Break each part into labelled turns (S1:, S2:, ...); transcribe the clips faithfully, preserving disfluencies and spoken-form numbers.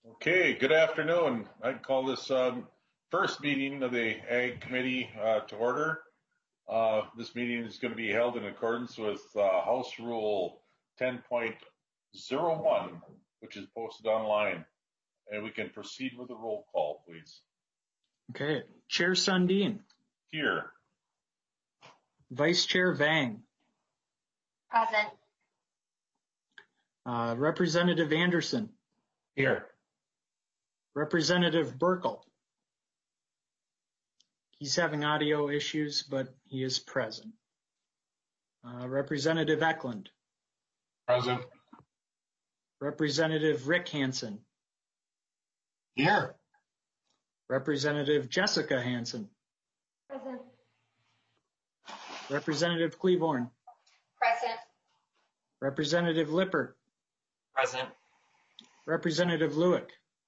S1: Okay, good afternoon. I'd call this um, first meeting of the Ag Committee uh, to order. Uh, this meeting is going to be held in accordance with uh, House Rule ten point oh one, which is posted online. And we can proceed with the roll call, please.
S2: Okay, Chair Sundin.
S1: Here.
S2: Vice Chair Vang.
S3: Present.
S2: Uh, Representative Anderson.
S4: Here.
S2: Representative Burkle. He's having audio issues, but he is present. Uh, Representative Eklund.
S4: Present.
S2: Representative Rick Hansen.
S4: Here.
S2: Representative Jessica Hansen.
S3: Present.
S2: Representative Cleaborn.
S3: Present.
S2: Representative Lippert.
S4: Present.
S2: Representative Lewick.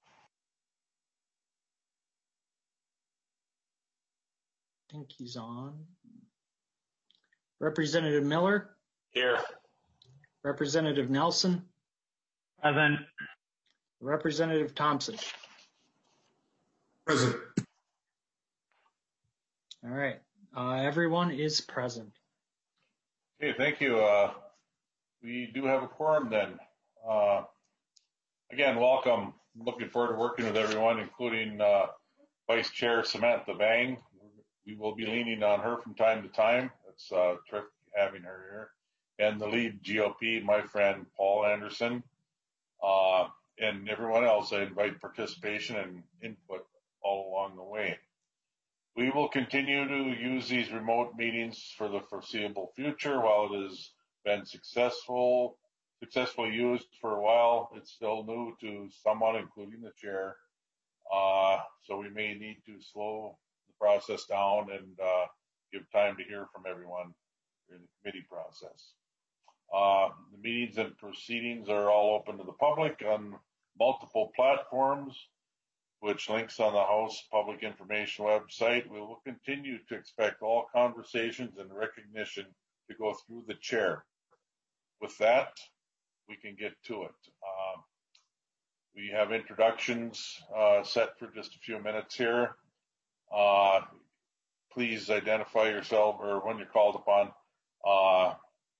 S2: I think he's on. Representative Miller.
S4: Here.
S2: Representative Nelson.
S4: Present.
S2: Representative Thompson.
S4: Present.
S2: All right. Uh, everyone is present.
S1: Okay, thank you. Uh, we do have a quorum then. Uh, again, welcome. Looking forward to working with everyone, including uh, Vice Chair Samantha Vang. We will be leaning on her from time to time. It's uh, terrific having her here. And the lead G O P, my friend Paul Anderson. Uh, and everyone else, I invite participation and input all along the way. We will continue to use these remote meetings for the foreseeable future. While it has been successful, successfully used for a while, it's still new to someone, including the chair. Uh, so we may need to slow the process down and uh, give time to hear from everyone during the committee process. Uh, the meetings and proceedings are all open to the public on multiple platforms, which links on the House Public Information website. We will continue to expect all conversations and recognition to go through the chair. With that, we can get to it. Uh, we have introductions uh, set for just a few minutes here. Uh, please identify yourself, or when you're called upon, uh,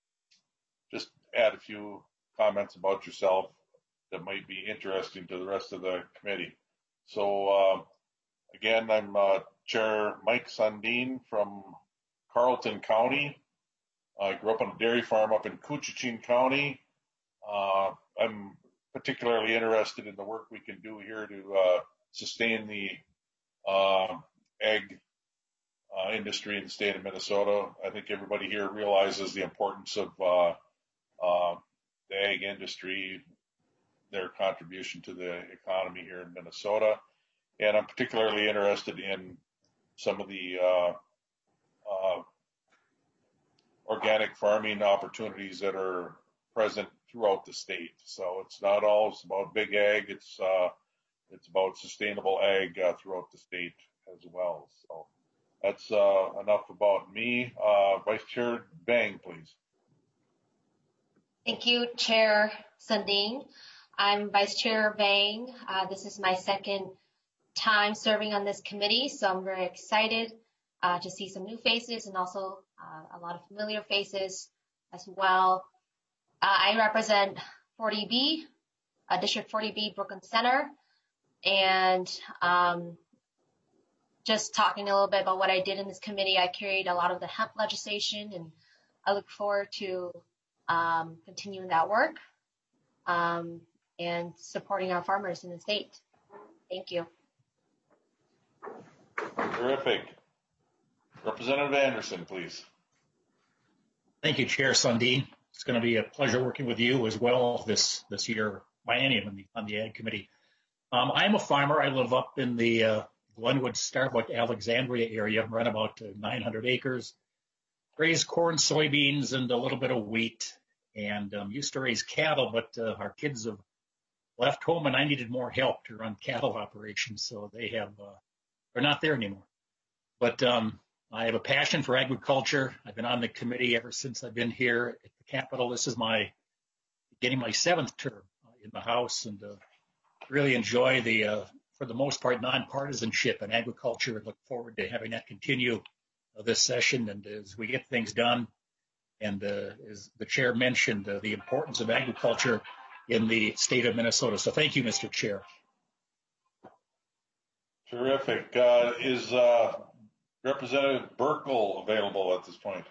S1: just add a few comments about yourself that might be interesting to the rest of the committee. So uh, again, I'm uh, Chair Mike Sundin from Carleton County. I grew up on a dairy farm up in Couchiching County. Uh, I'm particularly interested in the work we can do here to uh, sustain the uh, ag uh, industry in the state of Minnesota. I think everybody here realizes the importance of uh, uh, the ag industry, their contribution to the economy here in Minnesota. And I'm particularly interested in some of the uh, uh, organic farming opportunities that are present throughout the state. So it's not always about big ag, it's uh, it's about sustainable ag uh, throughout the state as well. So that's uh, enough about me. Uh, Vice Chair Vang, please.
S3: Thank you, Chair Sundin. I'm Vice Chair Vang. Uh, this is my second time serving on this committee, so I'm very excited uh, to see some new faces and also uh, a lot of familiar faces as well. Uh, I represent forty B, uh, District forty B, Brooklyn Center, and um, just talking a little bit about what I did in this committee. I carried a lot of the hemp legislation, and I look forward to um, continuing that work. Um, and supporting our farmers in the state. Thank you.
S1: Terrific. Representative Anderson, please.
S4: Thank you, Chair Sundin. It's going to be a pleasure working with you as well this this year, biennium on the, on the Ag Committee. Um, I'm a farmer. I live up in the uh, Glenwood, Starbuck, Alexandria area, run about uh, nine hundred acres, raise corn, soybeans, and a little bit of wheat, and um, used to raise cattle, but uh, our kids have left home, and I needed more help to run cattle operations, so they have uh, they're not there anymore. But um, I have a passion for agriculture. I've been on the committee ever since I've been here at the Capitol. This is my getting my seventh term in the House, and uh, really enjoy the, uh, for the most part, nonpartisanship in agriculture. Look forward to having that continue uh, this session and as we get things done. And uh, as the chair mentioned, uh, the importance of agriculture in the state of Minnesota. So thank you, Mister Chair.
S1: Terrific. Uh, is uh, Representative Burkle available at this point?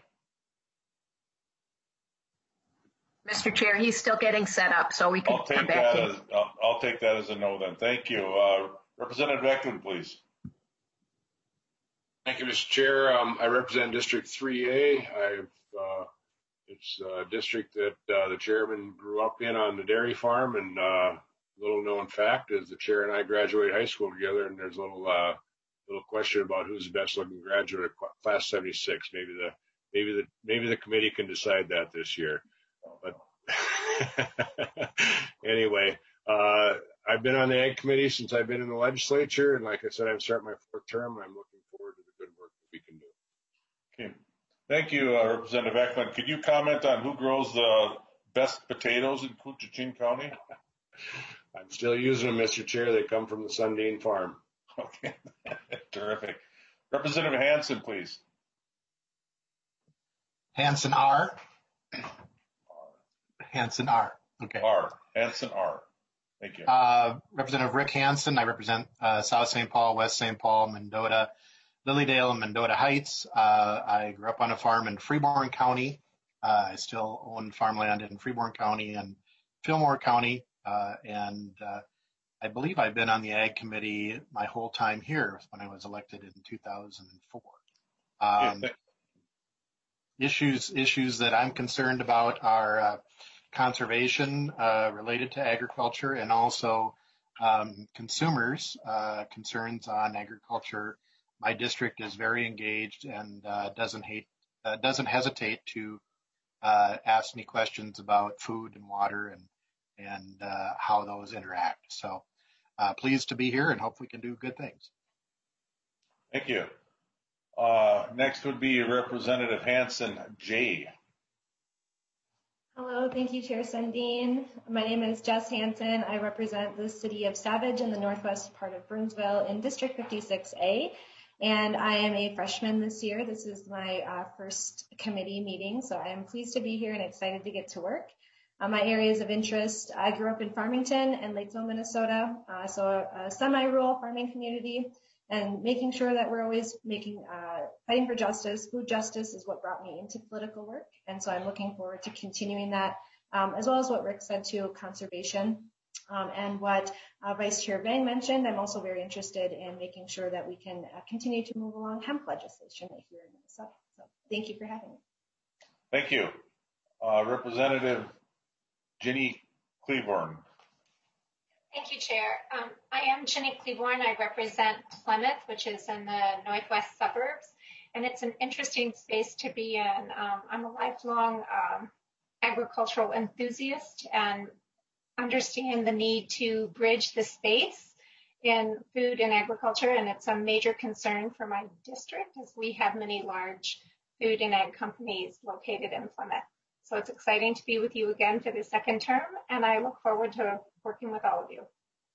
S5: Mister Chair, he's still getting set up, so we can
S1: I'll take
S5: come back
S1: that
S5: in.
S1: as I'll, I'll take that as a no then. Thank you. Uh, Representative Eklund, please.
S6: Thank you, Mister Chair. Um, I represent District three A. I've, uh, it's a district that uh, the chairman grew up in on the dairy farm, and uh, little known fact is the chair and I graduated high school together, and there's a little uh, little question about who's the best looking graduate of class seventy-six. Maybe the maybe the maybe the committee can decide that this year. But anyway, uh, I've been on the Ag Committee since I've been in the legislature, and like I said, I'm starting my fourth term, and I'm looking forward to the good work that we can do.
S1: Okay. Thank you, uh, Representative Eklund. Could you comment on who grows the best potatoes in Koochiching County?
S6: I'm still using them, Mister Chair. They come from the Sundin farm.
S1: Okay. Terrific. Representative Hansen, please.
S7: Hansen R. Hansen R. Okay.
S1: R. Hansen R. Thank you.
S7: Uh, Representative Rick Hansen. I represent uh, South Saint Paul, West Saint Paul, Mendota, Lilydale, and Mendota Heights. Uh, I grew up on a farm in Freeborn County. Uh, I still own farmland in Freeborn County and Fillmore County. Uh, and uh, I believe I've been on the Ag Committee my whole time here when I was elected in two thousand four. Um,
S1: yeah,
S7: issues issues that I'm concerned about are uh, conservation uh, related to agriculture, and also um, consumers' uh, concerns on agriculture. My district is very engaged and uh, doesn't hate uh, doesn't hesitate to uh, ask me questions about food and water and and uh, how those interact. So uh, pleased to be here and hope we can do good things.
S1: Thank you. Uh, next would be Representative Hansen J.
S8: Hello, thank you, Chair Sundin. My name is Jess Hansen. I represent the city of Savage in the northwest part of Burnsville in District fifty-six A. And I am a freshman this year. This is my uh, first committee meeting, so I am pleased to be here and excited to get to work. Uh, my areas of interest, I grew up in Farmington and Lakeville, Minnesota, uh, so a, a semi-rural farming community, and making sure that we're always making, uh, fighting for justice. Food justice is what brought me into political work, and so I'm looking forward to continuing that, um, as well as what Rick said too, conservation. Um, and what uh, Vice Chair Bang mentioned, I'm also very interested in making sure that we can uh, continue to move along hemp legislation here in Minnesota. So thank you for having me.
S1: Thank you. Uh, Representative Ginny Cleburne.
S9: Thank you, Chair. Um, I am Ginny Cleburne. I represent Plymouth, which is in the northwest suburbs, and it's an interesting space to be in. Um, I'm a lifelong um, agricultural enthusiast and understand the need to bridge the space in food and agriculture, and it's a major concern for my district as we have many large food and ag companies located in Plymouth. So it's exciting to be with you again for the second term, and I look forward to working with all of you.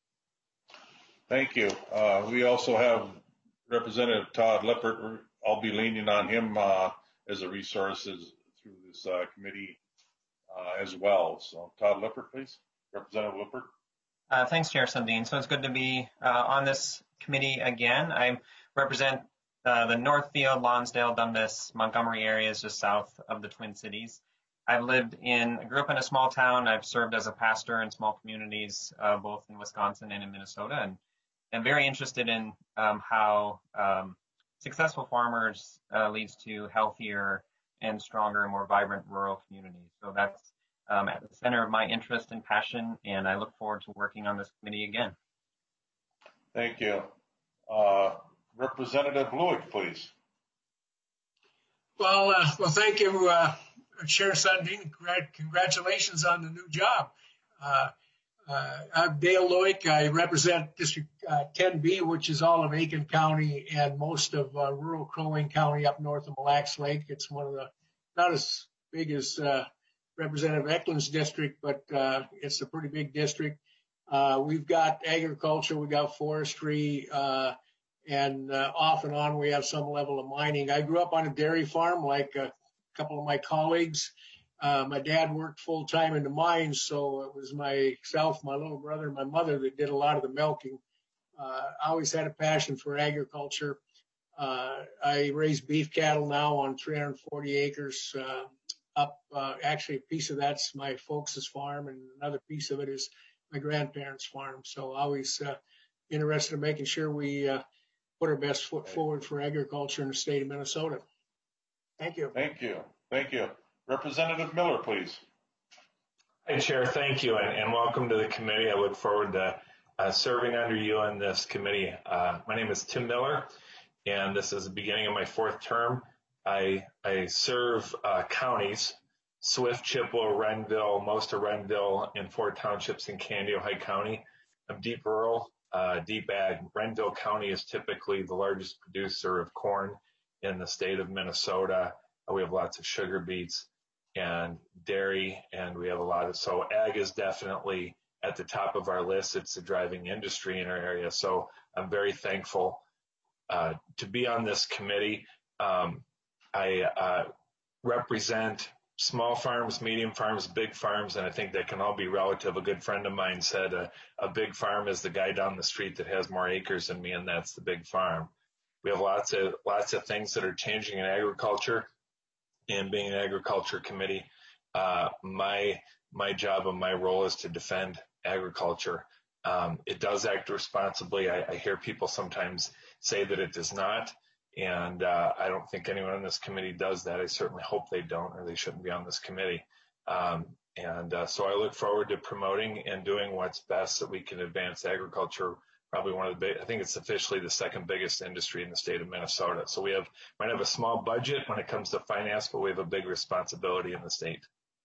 S1: Thank you. Uh, we also have Representative Todd Lippert. I'll be leaning on him uh, as a resource as, through this uh, committee uh, as well. So Todd Lippert, please. Representative Lippert.
S10: Uh, thanks, Chair Sundin. So it's good to be uh, on this committee again. I represent uh, the Northfield, Lonsdale, Dundas, Montgomery areas just south of the Twin Cities. I've lived in, I grew up in a small town. I've served as a pastor in small communities, uh, both in Wisconsin and in Minnesota, and I'm very interested in um, how um, successful farmers uh, leads to healthier and stronger and more vibrant rural communities. So that's um, at the center of my interest and passion, and I look forward to working on this committee again.
S1: Thank you. Uh, Representative Lewick, please.
S11: Well, uh, well, thank you, uh, Chair Sundin. Congratulations on the new job. Uh, uh, I'm Dale Lewick. I represent District uh, ten B, which is all of Aiken County and most of uh, rural Crow Wing County up north of Mille Lacs Lake. It's one of the, not as big as uh, Representative Eklund's district, but uh, it's a pretty big district. Uh, we've got agriculture, we've got forestry, uh, and uh, off and on we have some level of mining. I grew up on a dairy farm like a couple of my colleagues. Uh, my dad worked full time in the mines, so it was myself, my little brother, and my mother that did a lot of the milking. Uh, I always had a passion for agriculture. Uh, I raise beef cattle now on three hundred forty acres uh, up. Uh, actually, a piece of that's my folks' farm, and another piece of it is my grandparents' farm. So always uh, interested in making sure we uh, put our best foot forward for agriculture in the state of Minnesota. Thank you.
S1: Thank you. Thank you. Representative Miller, please.
S12: Hi, Chair. Thank you, and, and welcome to the committee. I look forward to uh, serving under you on this committee. Uh, my name is Tim Miller, and this is the beginning of my fourth term. I, I serve uh, counties, Swift, Chippewa, Renville, most of Renville, and four townships in Candido-High County. I'm deep rural, uh, deep ag. Renville County is typically the largest producer of corn in the state of Minnesota. We have lots of sugar beets and dairy, and we have a lot of, so ag is definitely at the top of our list. It's the driving industry in our area. So I'm very thankful uh, to be on this committee. Um, I uh, represent small farms, medium farms, big farms, and I think that can all be relative. A good friend of mine said a, a big farm is the guy down the street that has more acres than me, and that's the big farm. We have lots of lots of things that are changing in agriculture. And being an agriculture committee, uh, my my job and my role is to defend agriculture. Um, it does act responsibly. I, I hear people sometimes say that it does not, and uh, I don't think anyone on this committee does that. I certainly hope they don't, or they shouldn't be on this committee. Um, and uh, so I look forward to promoting and doing what's best so we can advance agriculture. Probably one of the big, I think it's officially the second biggest industry in the state of Minnesota. So we have, might have a small budget when it comes to finance, but we have a big responsibility in the state.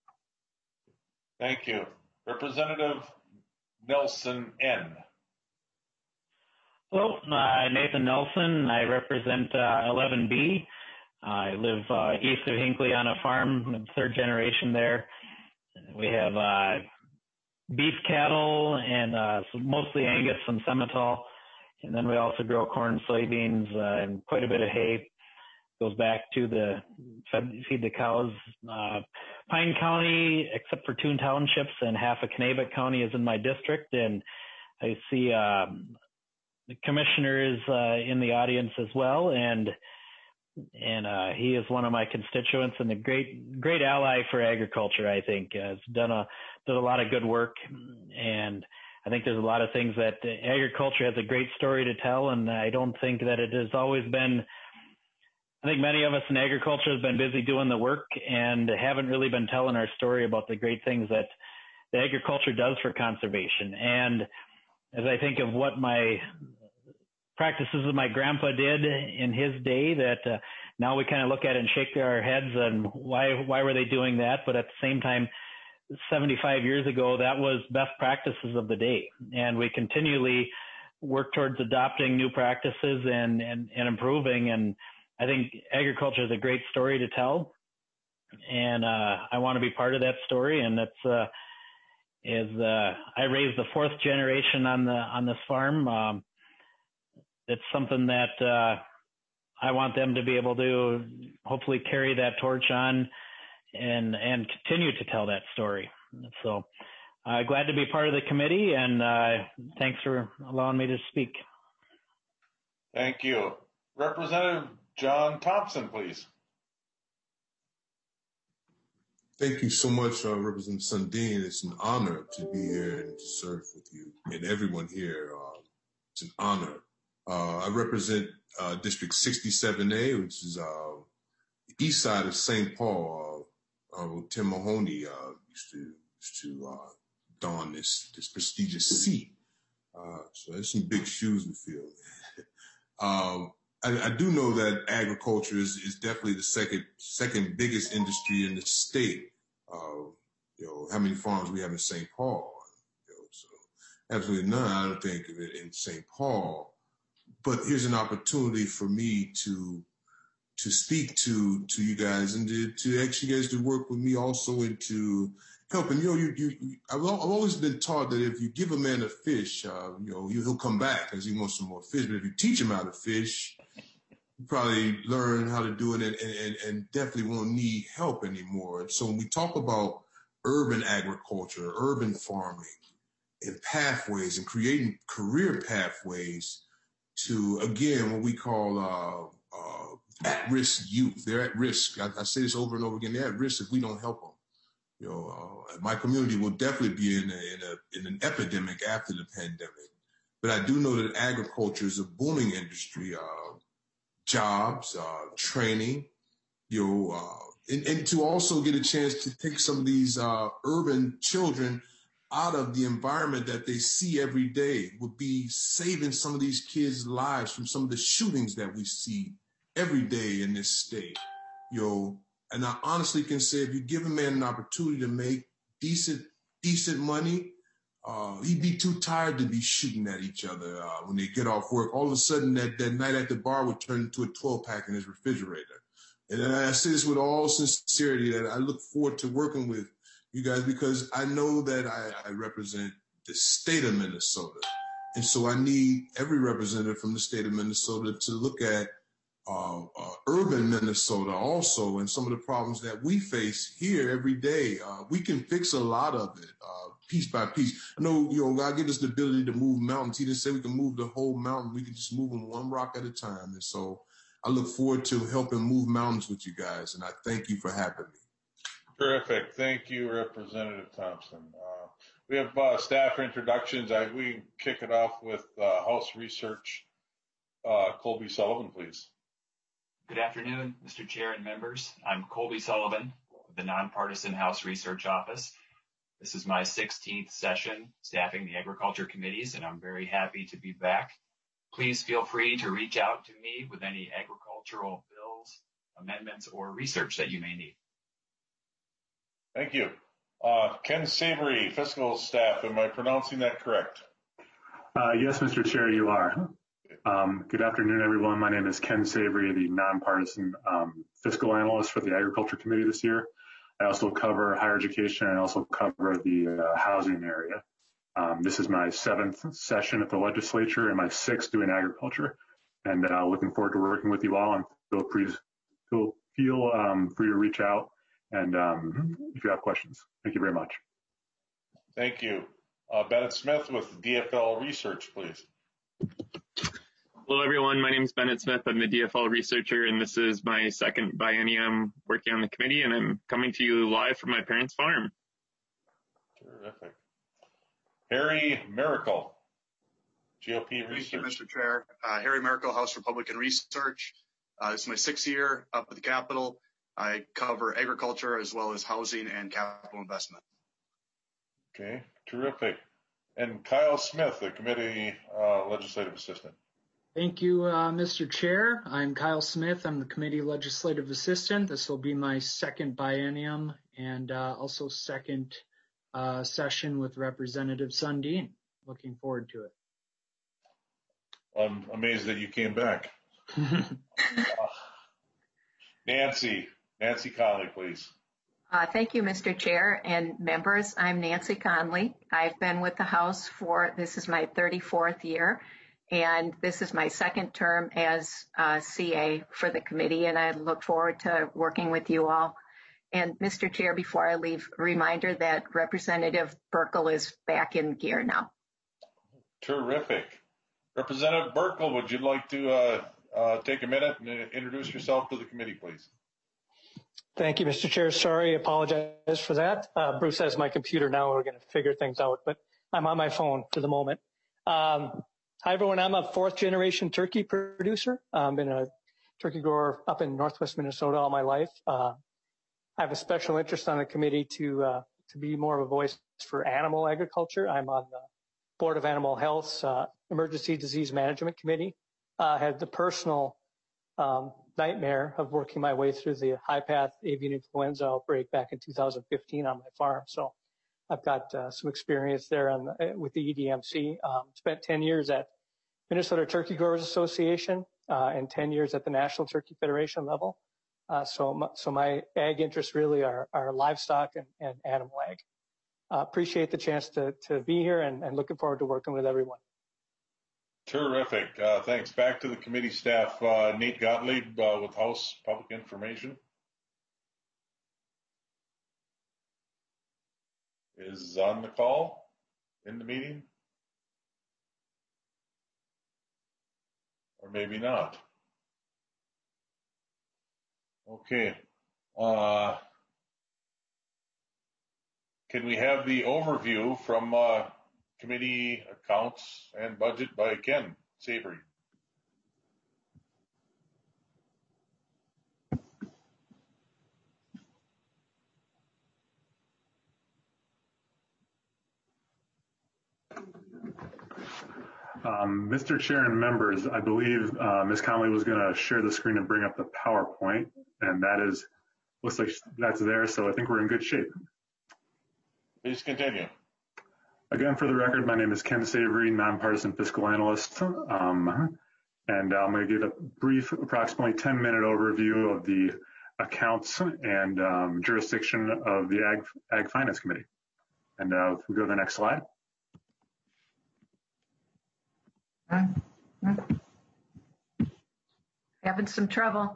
S1: Thank you. Representative Nelson N.
S13: Hello, uh, Nathan Nelson. I represent uh, eleven B. I live uh, east of Hinckley on a farm, third generation there. We have uh, beef cattle and uh, mostly Angus and Simmental. And then we also grow corn, soybeans, uh, and quite a bit of hay. Goes back to the fed, feed the cows. Uh, Pine County, except for two townships and half of Kanabec County is in my district. And I see um, the commissioner is uh, in the audience as well. And and uh, he is one of my constituents and a great great ally for agriculture, I think. Uh, has done a did a lot of good work, and I think there's a lot of things that agriculture has a great story to tell, and I don't think that it has always been, I think many of us in agriculture have been busy doing the work and haven't really been telling our story about the great things that the agriculture does for conservation. And as I think of what my practices that my grandpa did in his day, that uh, now we kind of look at it and shake our heads and why why were they doing that? But at the same time, seventy-five years ago, that was best practices of the day. And we continually work towards adopting new practices and, and, and improving. And I think agriculture is a great story to tell. And uh, I want to be part of that story. And that's uh, is uh, I raised the fourth generation on the on this farm. Um, it's something that uh, I want them to be able to hopefully carry that torch on and and continue to tell that story. So uh, glad to be part of the committee, and uh, thanks for allowing me to speak.
S1: Thank you. Representative John Thompson, please.
S14: Thank you so much, uh, Representative Sundin. It's an honor to be here and to serve with you and everyone here. Uh, it's an honor. Uh, I represent uh, District sixty-seven A, which is uh, the east side of Saint Paul. Uh, Tim Mahoney uh, used to used to uh, don this this prestigious seat. Uh, so there's some big shoes to fill. um, I, I do know that agriculture is, is definitely the second second biggest industry in the state. Uh, you know, how many farms we have in Saint Paul? You know, so absolutely none. I don't think of it in Saint Paul. But here's an opportunity for me to to speak to to you guys and to, to ask you guys to work with me also and to helping. You know, you, you, you I've, I've always been taught that if you give a man a fish, uh, you know, he'll come back because he wants some more fish. But if you teach him how to fish, you probably learn how to do it and, and, and definitely won't need help anymore. And so when we talk about urban agriculture, urban farming, and pathways and creating career pathways to, again, what we call uh, uh, at-risk youth. They're at risk. I, I say this over and over again. They're at risk if we don't help them. You know, uh, my community will definitely be in, a, in, a, in an epidemic after the pandemic. But I do know that agriculture is a booming industry. Uh, jobs, uh, training, you know, uh, and, and to also get a chance to take some of these uh, urban children out of the environment that they see every day would be saving some of these kids' lives from some of the shootings that we see every day in this state. You know, and I honestly can say if you give a man an opportunity to make decent, decent money, uh, he'd be too tired to be shooting at each other uh, when they get off work. All of a sudden, that, that night at the bar would turn into a twelve pack in his refrigerator. And I say this with all sincerity that I look forward to working with you guys because I know that I, I represent the state of Minnesota. And so I need every representative from the state of Minnesota to look at uh, uh, urban Minnesota also and some of the problems that we face here every day. Uh, we can fix a lot of it uh, piece by piece. I know, you know, God gave us the ability to move mountains. He didn't say we can move the whole mountain. We can just move them one rock at a time. And so I look forward to helping move mountains with you guys. And I thank you for having me.
S1: Terrific. Thank you, Representative Thompson. Uh, we have uh, staff introductions. I, we kick it off with uh, House Research. Uh, Colby Sullivan, please.
S15: Good afternoon, Mister Chair and members. I'm Colby Sullivan of the Nonpartisan House Research Office. This is my sixteenth session staffing the Agriculture Committees, and I'm very happy to be back. Please feel free to reach out to me with any agricultural bills, amendments, or research that you may need.
S1: Thank you. Uh, Ken Savory, Fiscal Staff, am I pronouncing that correct?
S16: Uh, yes, Mister Chair, you are. Um, good afternoon, everyone. My name is Ken Savory, the nonpartisan um, fiscal analyst for the Agriculture Committee this year. I also cover higher education and I also cover the uh, housing area. Um, this is my seventh session at the legislature and my sixth doing agriculture. And uh, looking forward to working with you all, and feel free, feel, feel um, free to reach out and um, if you have questions. Thank you very much.
S1: Thank you. Uh, Bennett Smith with D F L Research, please.
S17: Hello, everyone. My name is Bennett Smith. I'm the D F L researcher, and this is my second biennium working on the committee, and I'm coming to you live from my parents' farm.
S1: Terrific. Harry Miracle, G O P Research.
S18: Thank you, Mister Chair. Uh, Harry Miracle, House Republican Research. Uh, this is my sixth year up at the Capitol. I cover agriculture as well as housing and capital investment.
S1: Okay, terrific. And Kyle Smith, the committee uh, legislative assistant.
S2: Thank you, uh, Mister Chair. I'm Kyle Smith. I'm the committee legislative assistant. This will be my second biennium and uh, also second uh, session with Representative Sundin. Looking forward to it.
S1: I'm amazed that you came back. uh, Nancy, Nancy Conley, please.
S5: Uh, thank you, Mister Chair and members. I'm Nancy Conley. I've been with the House for, this is my thirty-fourth year, and this is my second term as uh, C A for the committee, and I look forward to working with you all. And Mister Chair, before I leave, a reminder that Representative Buerkle is back in gear now.
S1: Terrific. Representative Buerkle, would you like to uh, uh, take a minute and introduce yourself to the committee, please?
S19: Thank you, Mister Chair. Sorry, apologize for that. Uh, Bruce has my computer now. We're going to figure things out, but I'm on my phone for the moment. Um, hi, everyone. I'm a fourth generation turkey producer. I've been a turkey grower up in Northwest Minnesota all my life. Uh, I have a special interest on the committee to uh, to be more of a voice for animal agriculture. I'm on the Board of Animal Health's uh, Emergency Disease Management Committee. I uh, had the personal um, nightmare of working my way through the high path avian influenza outbreak back in two thousand fifteen on my farm. So I've got uh, some experience there on the, with the E D M C. Um, spent ten years at Minnesota Turkey Growers Association uh, and ten years at the National Turkey Federation level. Uh, so, my, so my ag interests really are, are livestock and, and animal ag. uh, appreciate the chance to, to be here and, and looking forward to working with everyone.
S1: Terrific. Uh, thanks. Back to the committee staff. Uh, Nate Gottlieb uh, with House Public Information is on the call in the meeting. Or maybe not. Okay. Uh, can we have the overview from uh, committee accounts and budget by Ken Savory?
S16: Um, Mister Chair and members, I believe uh, Miz Conley was going to share the screen and bring up the PowerPoint, and that is, looks like that's there, so I think we're in good shape.
S1: Please continue.
S16: Again, for the record, my name is Ken Savory, nonpartisan fiscal analyst, um, and I'm going to give a brief, approximately ten minute overview of the accounts and um, jurisdiction of the Ag, Ag Finance Committee. And uh, if we go to the next slide.
S5: Having some trouble.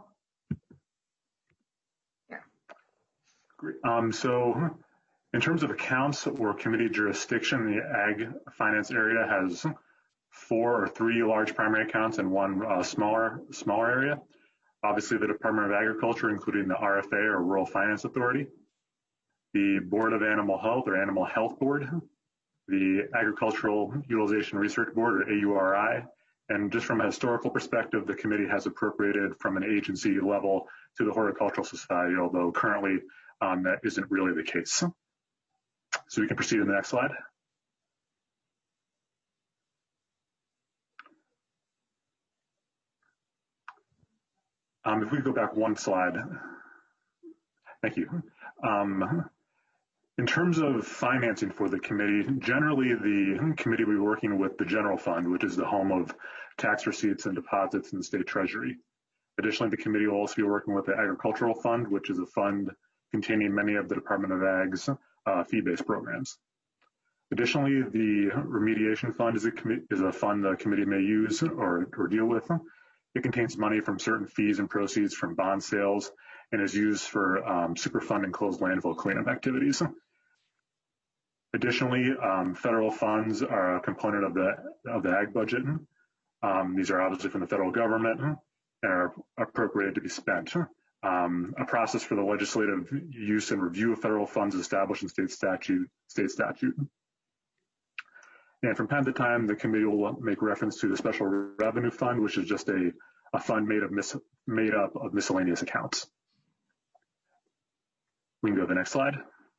S16: Yeah. Great. Um, so in terms of accounts or committee jurisdiction, the Ag Finance area has four or three large primary accounts and one uh, smaller smaller area. Obviously, the Department of Agriculture, including the R F A or Rural Finance Authority, the Board of Animal Health or Animal Health Board, the Agricultural Utilization Research Board, or A U R I, and just from a historical perspective, the committee has appropriated from an agency level to the Horticultural Society, although currently um, that isn't really the case. So we can proceed to the next slide. Um, if we go back one slide, thank you. Um, In terms of financing for the committee, generally the committee will be working with the general fund, which is the home of tax receipts and deposits in the state treasury. Additionally, the committee will also be working with the agricultural fund, which is a fund containing many of the Department of Ag's uh, fee-based programs. Additionally, the remediation fund is a, is a fund the committee may use or, or deal with. It contains money from certain fees and proceeds from bond sales and is used for um, Superfund and closed landfill cleanup activities. Additionally, um, federal funds are a component of the of the ag budget. Um, these are obviously from the federal government and are appropriated to be spent. Um, a process for the legislative use and review of federal funds is established in state statute. State statute. And from time to time, the committee will make reference to the Special Revenue Fund, which is just a, a fund made of mis, made up of miscellaneous accounts. We can go to the next slide.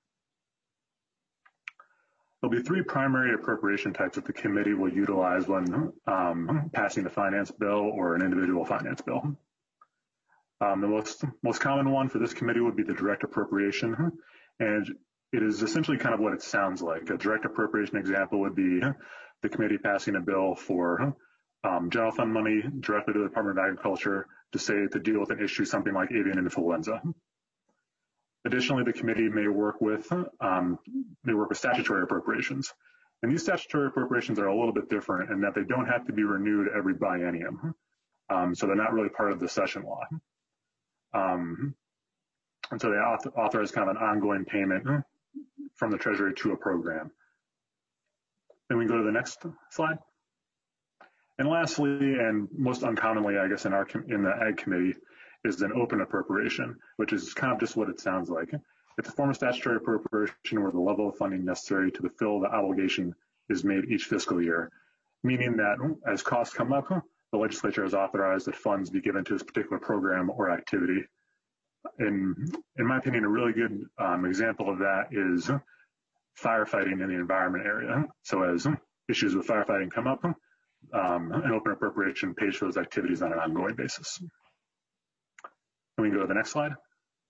S16: There'll be three primary appropriation types that the committee will utilize when um, passing a finance bill or an individual finance bill. Um, the most, most common one for this committee would be the direct appropriation, and it is essentially kind of what it sounds like. A direct appropriation example would be the committee passing a bill for um, general fund money directly to the Department of Agriculture to say to deal with an issue, something like avian influenza. Additionally, the committee may work with um, may work with statutory appropriations, and these statutory appropriations are a little bit different in that they don't have to be renewed every biennium, um, so they're not really part of the session law, um, and so they author authorize kind of an ongoing payment from the Treasury to a program. Then we go to the next slide. And lastly, and most uncommonly, I guess, in our in the Ag Committee, is an open appropriation, which is kind of just what it sounds like. It's a form of statutory appropriation where the level of funding necessary to fulfill the obligation is made each fiscal year, meaning that as costs come up, the legislature has authorized that funds be given to this particular program or activity. In, in my opinion, a really good um, example of that is firefighting in the environment area. So as issues with firefighting come up, um, an open appropriation pays for those activities on an ongoing basis. And we can go to the next slide.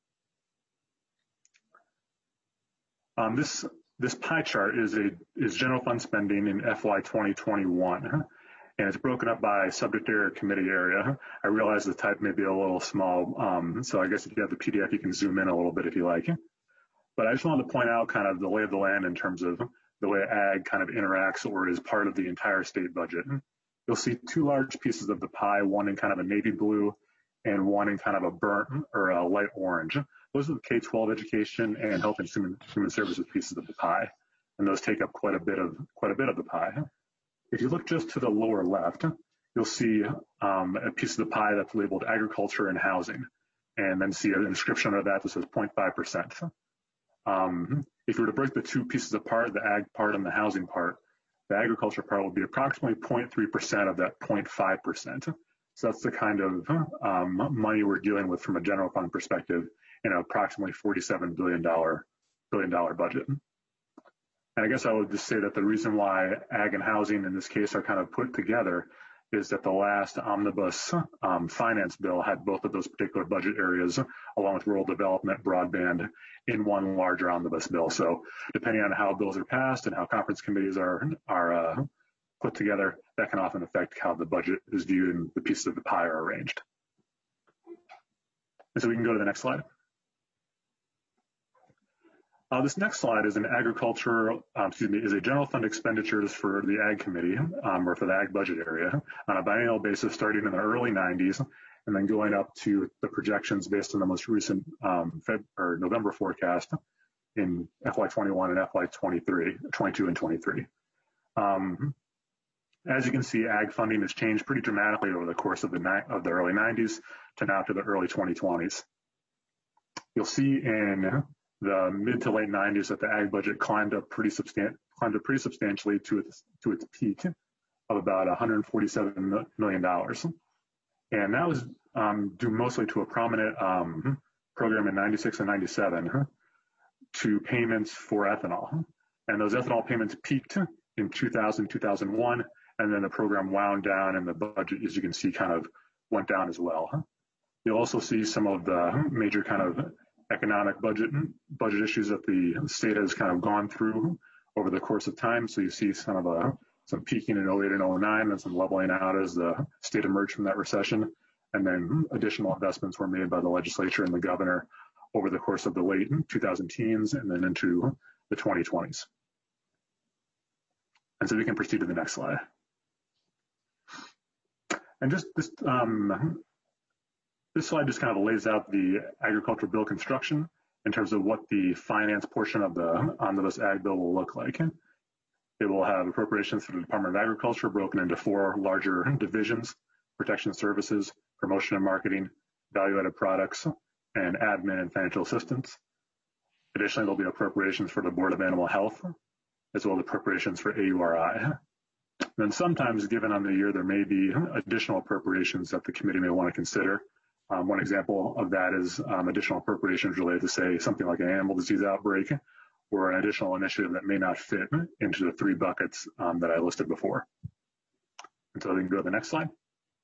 S16: Um, this this pie chart is a is general fund spending in F Y twenty twenty-one, and it's broken up by subject area, committee area. I realize the type may be a little small, um, so I guess if you have the P D F, you can zoom in a little bit if you like. But I just wanted to point out kind of the lay of the land in terms of the way ag kind of interacts or is part of the entire state budget. You'll see two large pieces of the pie, one in kind of a navy blue and one in kind of a burnt or a light orange. Those are the K twelve education and health and human, human services pieces of the pie. And those take up quite a bit of quite a bit of the pie. If you look just to the lower left, you'll see um, a piece of the pie that's labeled agriculture and housing, and then see an inscription under that that says zero point five percent. Um, if you were to break the two pieces apart, the ag part and the housing part, the agriculture part will be approximately zero point three percent of that zero point five percent. So that's the kind of um, money we're dealing with from a general fund perspective in an approximately forty-seven billion dollars billion dollar budget. And I guess I would just say that the reason why ag and housing in this case are kind of put together is that the last omnibus um, finance bill had both of those particular budget areas along with rural development, broadband in one larger omnibus bill. So depending on how bills are passed and how conference committees are, are uh, put together, that can often affect how the budget is viewed and the pieces of the pie are arranged. And so we can go to the next slide. Uh, this next slide is an agriculture, um, excuse me, is a general fund expenditures for the Ag Committee um, or for the Ag budget area on a biennial basis starting in the early nineties and then going up to the projections based on the most recent um, Feb or November forecast in F Y twenty-one and F Y twenty-three, twenty-two and twenty-three. Um, as you can see, Ag funding has changed pretty dramatically over the course of the, of the early nineties to now to the early twenty twenties. You'll see in the mid to late nineties that the ag budget climbed up pretty substan climbed up pretty substantially to its to its peak of about one hundred forty-seven million dollars, and that was um, due mostly to a prominent um, program in ninety-six and ninety-seven to payments for ethanol, and those ethanol payments peaked in two thousand, two thousand one, and then the program wound down, and the budget, as you can see, kind of went down as well. You'll also see some of the major kind of economic budget budget issues that the state has kind of gone through over the course of time. So you see some of a some peaking in oh eight and oh nine and some leveling out as the state emerged from that recession. And then additional investments were made by the legislature and the governor over the course of the late two thousand teens and then into the twenty twenties. And so we can proceed to the next slide. And just this um, This slide just kind of lays out the agricultural bill construction in terms of what the finance portion of the omnibus ag bill will look like. It will have appropriations for the Department of Agriculture broken into four larger divisions: protection services, promotion and marketing, value-added products, and admin and financial assistance. Additionally, there'll be appropriations for the Board of Animal Health, as well as appropriations for A U R I. Then sometimes, given on the year, there may be additional appropriations that the committee may want to consider. Um, one example of that is um, additional appropriations related to, say, something like an animal disease outbreak or an additional initiative that may not fit into the three buckets um, that I listed before. And so we can go to the next slide.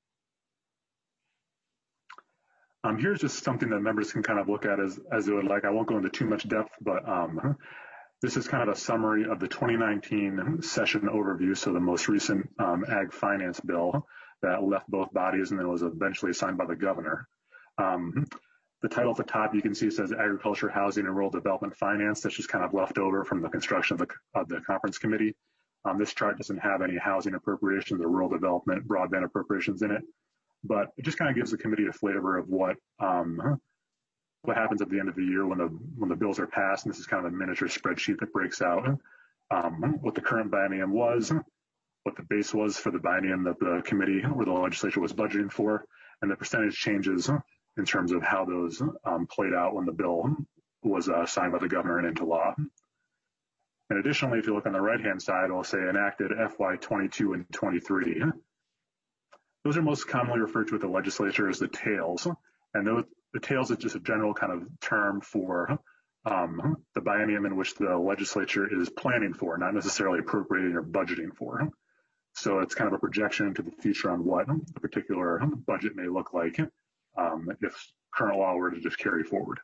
S16: Um, here's just something that members can kind of look at as, as they would like. I won't go into too much depth, but um, this is kind of a summary of the twenty nineteen session overview, so the most recent um, ag finance bill that left both bodies and then was eventually signed by the governor. Um, the title at the top, you can see, says Agriculture, Housing, and Rural Development Finance. That's just kind of left over from the construction of the, of the conference committee. Um, this chart doesn't have any housing appropriations or rural development broadband appropriations in it, but it just kind of gives the committee a flavor of what um, what happens at the end of the year when the when the bills are passed. And this is kind of a miniature spreadsheet that breaks out um, what the current biennium was, what the base was for the biennium that the committee or the legislature was budgeting for, and the percentage changes in terms of how those um, played out when the bill was uh, signed by the governor and into law. And additionally, if you look on the right-hand side, it'll say enacted F Y twenty-two and twenty-three. Those are most commonly referred to at the legislature as the tails. And those, the tails is just a general kind of term for um, the biennium in which the legislature is planning for, not necessarily appropriating or budgeting for. So it's kind of a projection into the future on what a particular budget may look like um, if current law were to just carry forward.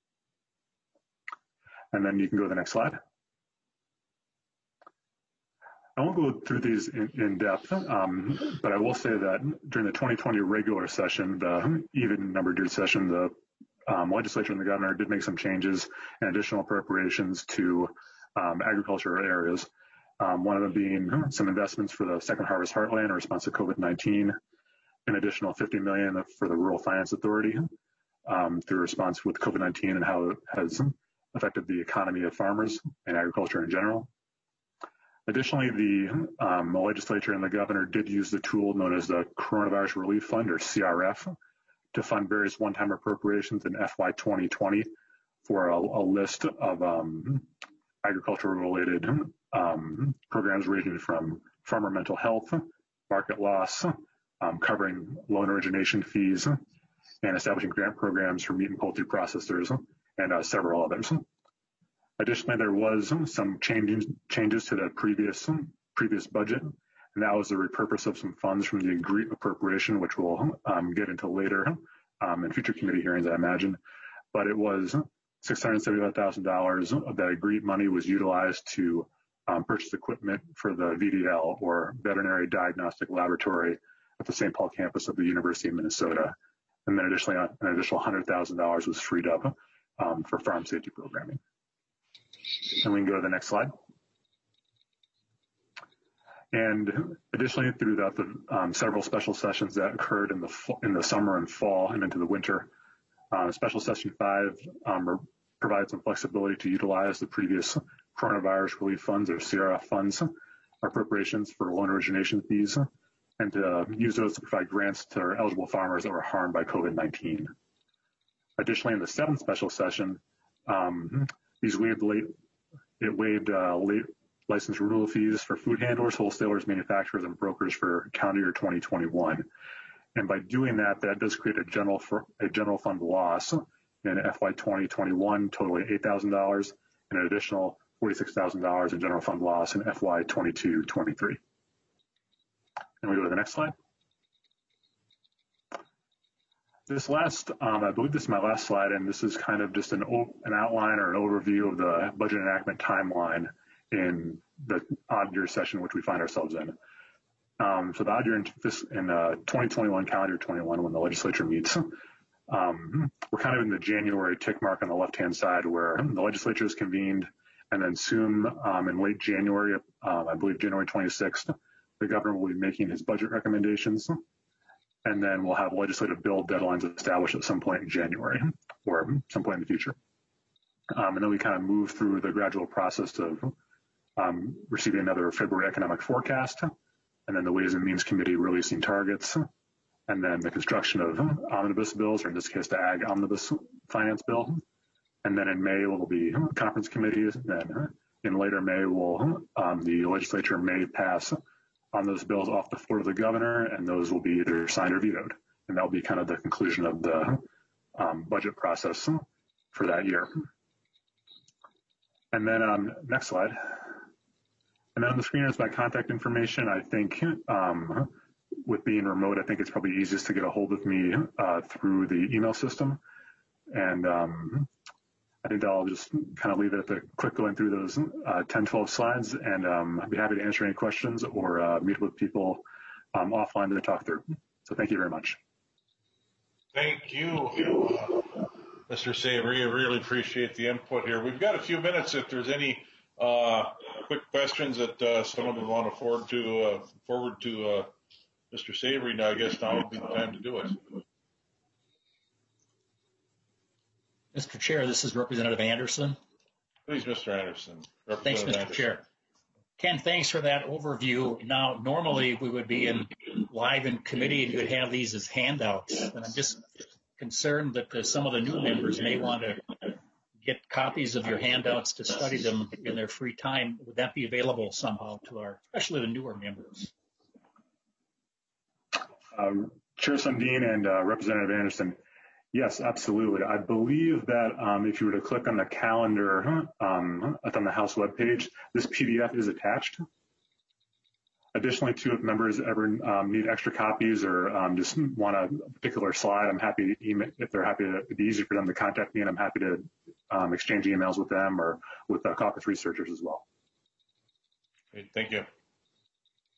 S16: And then you can go to the next slide. I won't go through these in, in depth, um, but I will say that during the twenty twenty regular session, the even numbered year session, the um, legislature and the governor did make some changes and additional appropriations to um, agriculture areas. Um, one of them being some investments for the Second Harvest Heartland in response to COVID nineteen, an additional fifty million dollars for the Rural Finance Authority um, through response with COVID nineteen and how it has affected the economy of farmers and agriculture in general. Additionally, the um, legislature and the governor did use the tool known as the Coronavirus Relief Fund, or C R F, to fund various one-time appropriations in F Y twenty twenty for a, a list of um, agricultural-related um, programs ranging from farmer mental health, market loss, um, covering loan origination fees, and establishing grant programs for meat and poultry processors, and uh, several others. Additionally, there was some changes changes to the previous previous budget, and that was the repurpose of some funds from the agreed appropriation, which we'll um, get into later um, in future committee hearings, I imagine. But it was six hundred seventy-five thousand dollars of that agreed money was utilized to um, purchase equipment for the V D L, or Veterinary Diagnostic Laboratory, at the Saint Paul campus of the University of Minnesota. And then additionally, an additional one hundred thousand dollars was freed up um, for farm safety programming. And we can go to the next slide. And additionally, throughout the um, several special sessions that occurred in the in the summer and fall and into the winter, uh, special session five um, provided some flexibility to utilize the previous coronavirus relief funds, or C R F funds, appropriations for loan origination fees, and to uh, use those to provide grants to eligible farmers that were harmed by COVID nineteen. Additionally, in the seventh special session, um, these waived late, it waived uh, late license renewal fees for food handlers, wholesalers, manufacturers, and brokers for calendar year twenty twenty-one. And by doing that, that does create a general for, a general fund loss in F Y twenty twenty-one, totaling eight thousand dollars, and an additional forty-six thousand dollars in general fund loss in F Y twenty-two twenty-three. And we go to the next slide. This last, um, I believe this is my last slide, and this is kind of just an, an outline or an overview of the budget enactment timeline in the odd year session which we find ourselves in. Um, so the odd year in, this, in uh, twenty twenty-one, calendar twenty-one, when the legislature meets, um, we're kind of in the January tick mark on the left-hand side, where the legislature is convened, and then soon um, in late January, um, I believe January twenty-sixth, the governor will be making his budget recommendations. And then we'll have legislative bill deadlines established at some point in January or some point in the future. Um, and then we kind of move through the gradual process of um, receiving another February economic forecast, and then the Ways and Means Committee releasing targets, and then the construction of omnibus bills, or in this case, the Ag Omnibus Finance Bill. And then in May, will be conference committees. And then in later May, will um, the legislature may pass on those bills off the floor of the governor, and those will be either signed or vetoed. And that'll be kind of the conclusion of the um, budget process for that year. And then um, next slide. And then on the screen is my contact information. I think um, with being remote, I think it's probably easiest to get a hold of me uh, through the email system. And um, I think I'll just kind of leave it at the quick going through those uh, ten, twelve slides, and um, I'd be happy to answer any questions or uh, meet with people um, offline to talk through. So thank you very much.
S1: Thank you, uh, Mister Savory. I really appreciate the input here. We've got a few minutes if there's any uh, quick questions that uh, someone would want to forward to, uh, forward to uh, Mister Savory. Now, I guess now would be the time to do it.
S4: Mister Chair, this is Representative Anderson.
S1: Please, Mister Anderson.
S4: Thanks, Mister
S1: Anderson.
S4: Chair. Ken, thanks for that overview. Now, normally we would be in live in committee and you would have these as handouts. And I'm just concerned that uh, some of the new members may want to get copies of your handouts to study them in their free time. Would that be available somehow to our, especially the newer members?
S16: Uh, Chair Sundin and uh, Representative Anderson, yes, absolutely. I believe that um, if you were to click on the calendar um, on the House webpage, this P D F is attached. Additionally, too, if members ever um, need extra copies or um, just want a particular slide, I'm happy to email, if they're happy to, it'd be easy for them to contact me, and I'm happy to um, exchange emails with them or with the caucus researchers as well.
S1: Okay, thank you.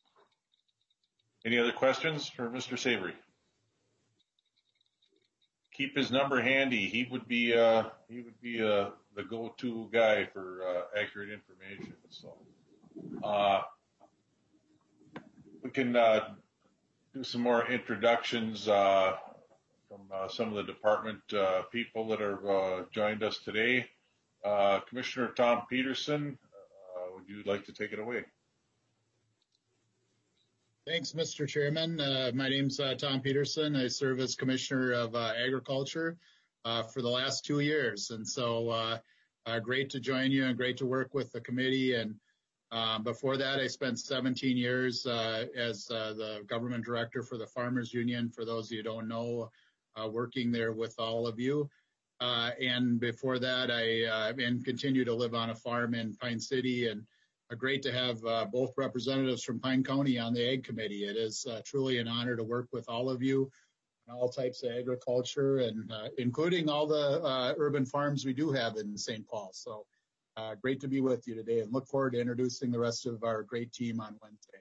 S1: Any other questions for Mister Savory? keep his number handy. He would be uh, he would be uh, the go-to guy for uh, accurate information. So uh, we can uh, do some more introductions uh, from uh, some of the department uh, people that have uh, joined us today. Uh, Commissioner Tom Peterson, uh, would you like to take it away?
S20: Thanks, Mister Chairman. Uh, my name's uh, Tom Peterson. I serve as Commissioner of uh, Agriculture uh, for the last two years. And so uh, uh, great to join you and great to work with the committee. And um, before that, I spent seventeen years uh, as uh, the government director for the Farmers Union, for those of you who don't know, uh, working there with all of you. Uh, and before that, I uh, and continue to live on a farm in Pine City, and Uh, great to have uh, both representatives from Pine County on the Ag Committee. It is uh, truly an honor to work with all of you on all types of agriculture, and uh, including all the uh, urban farms we do have in Saint Paul. So uh, great to be with you today, and look forward to introducing the rest of our great team on Wednesday.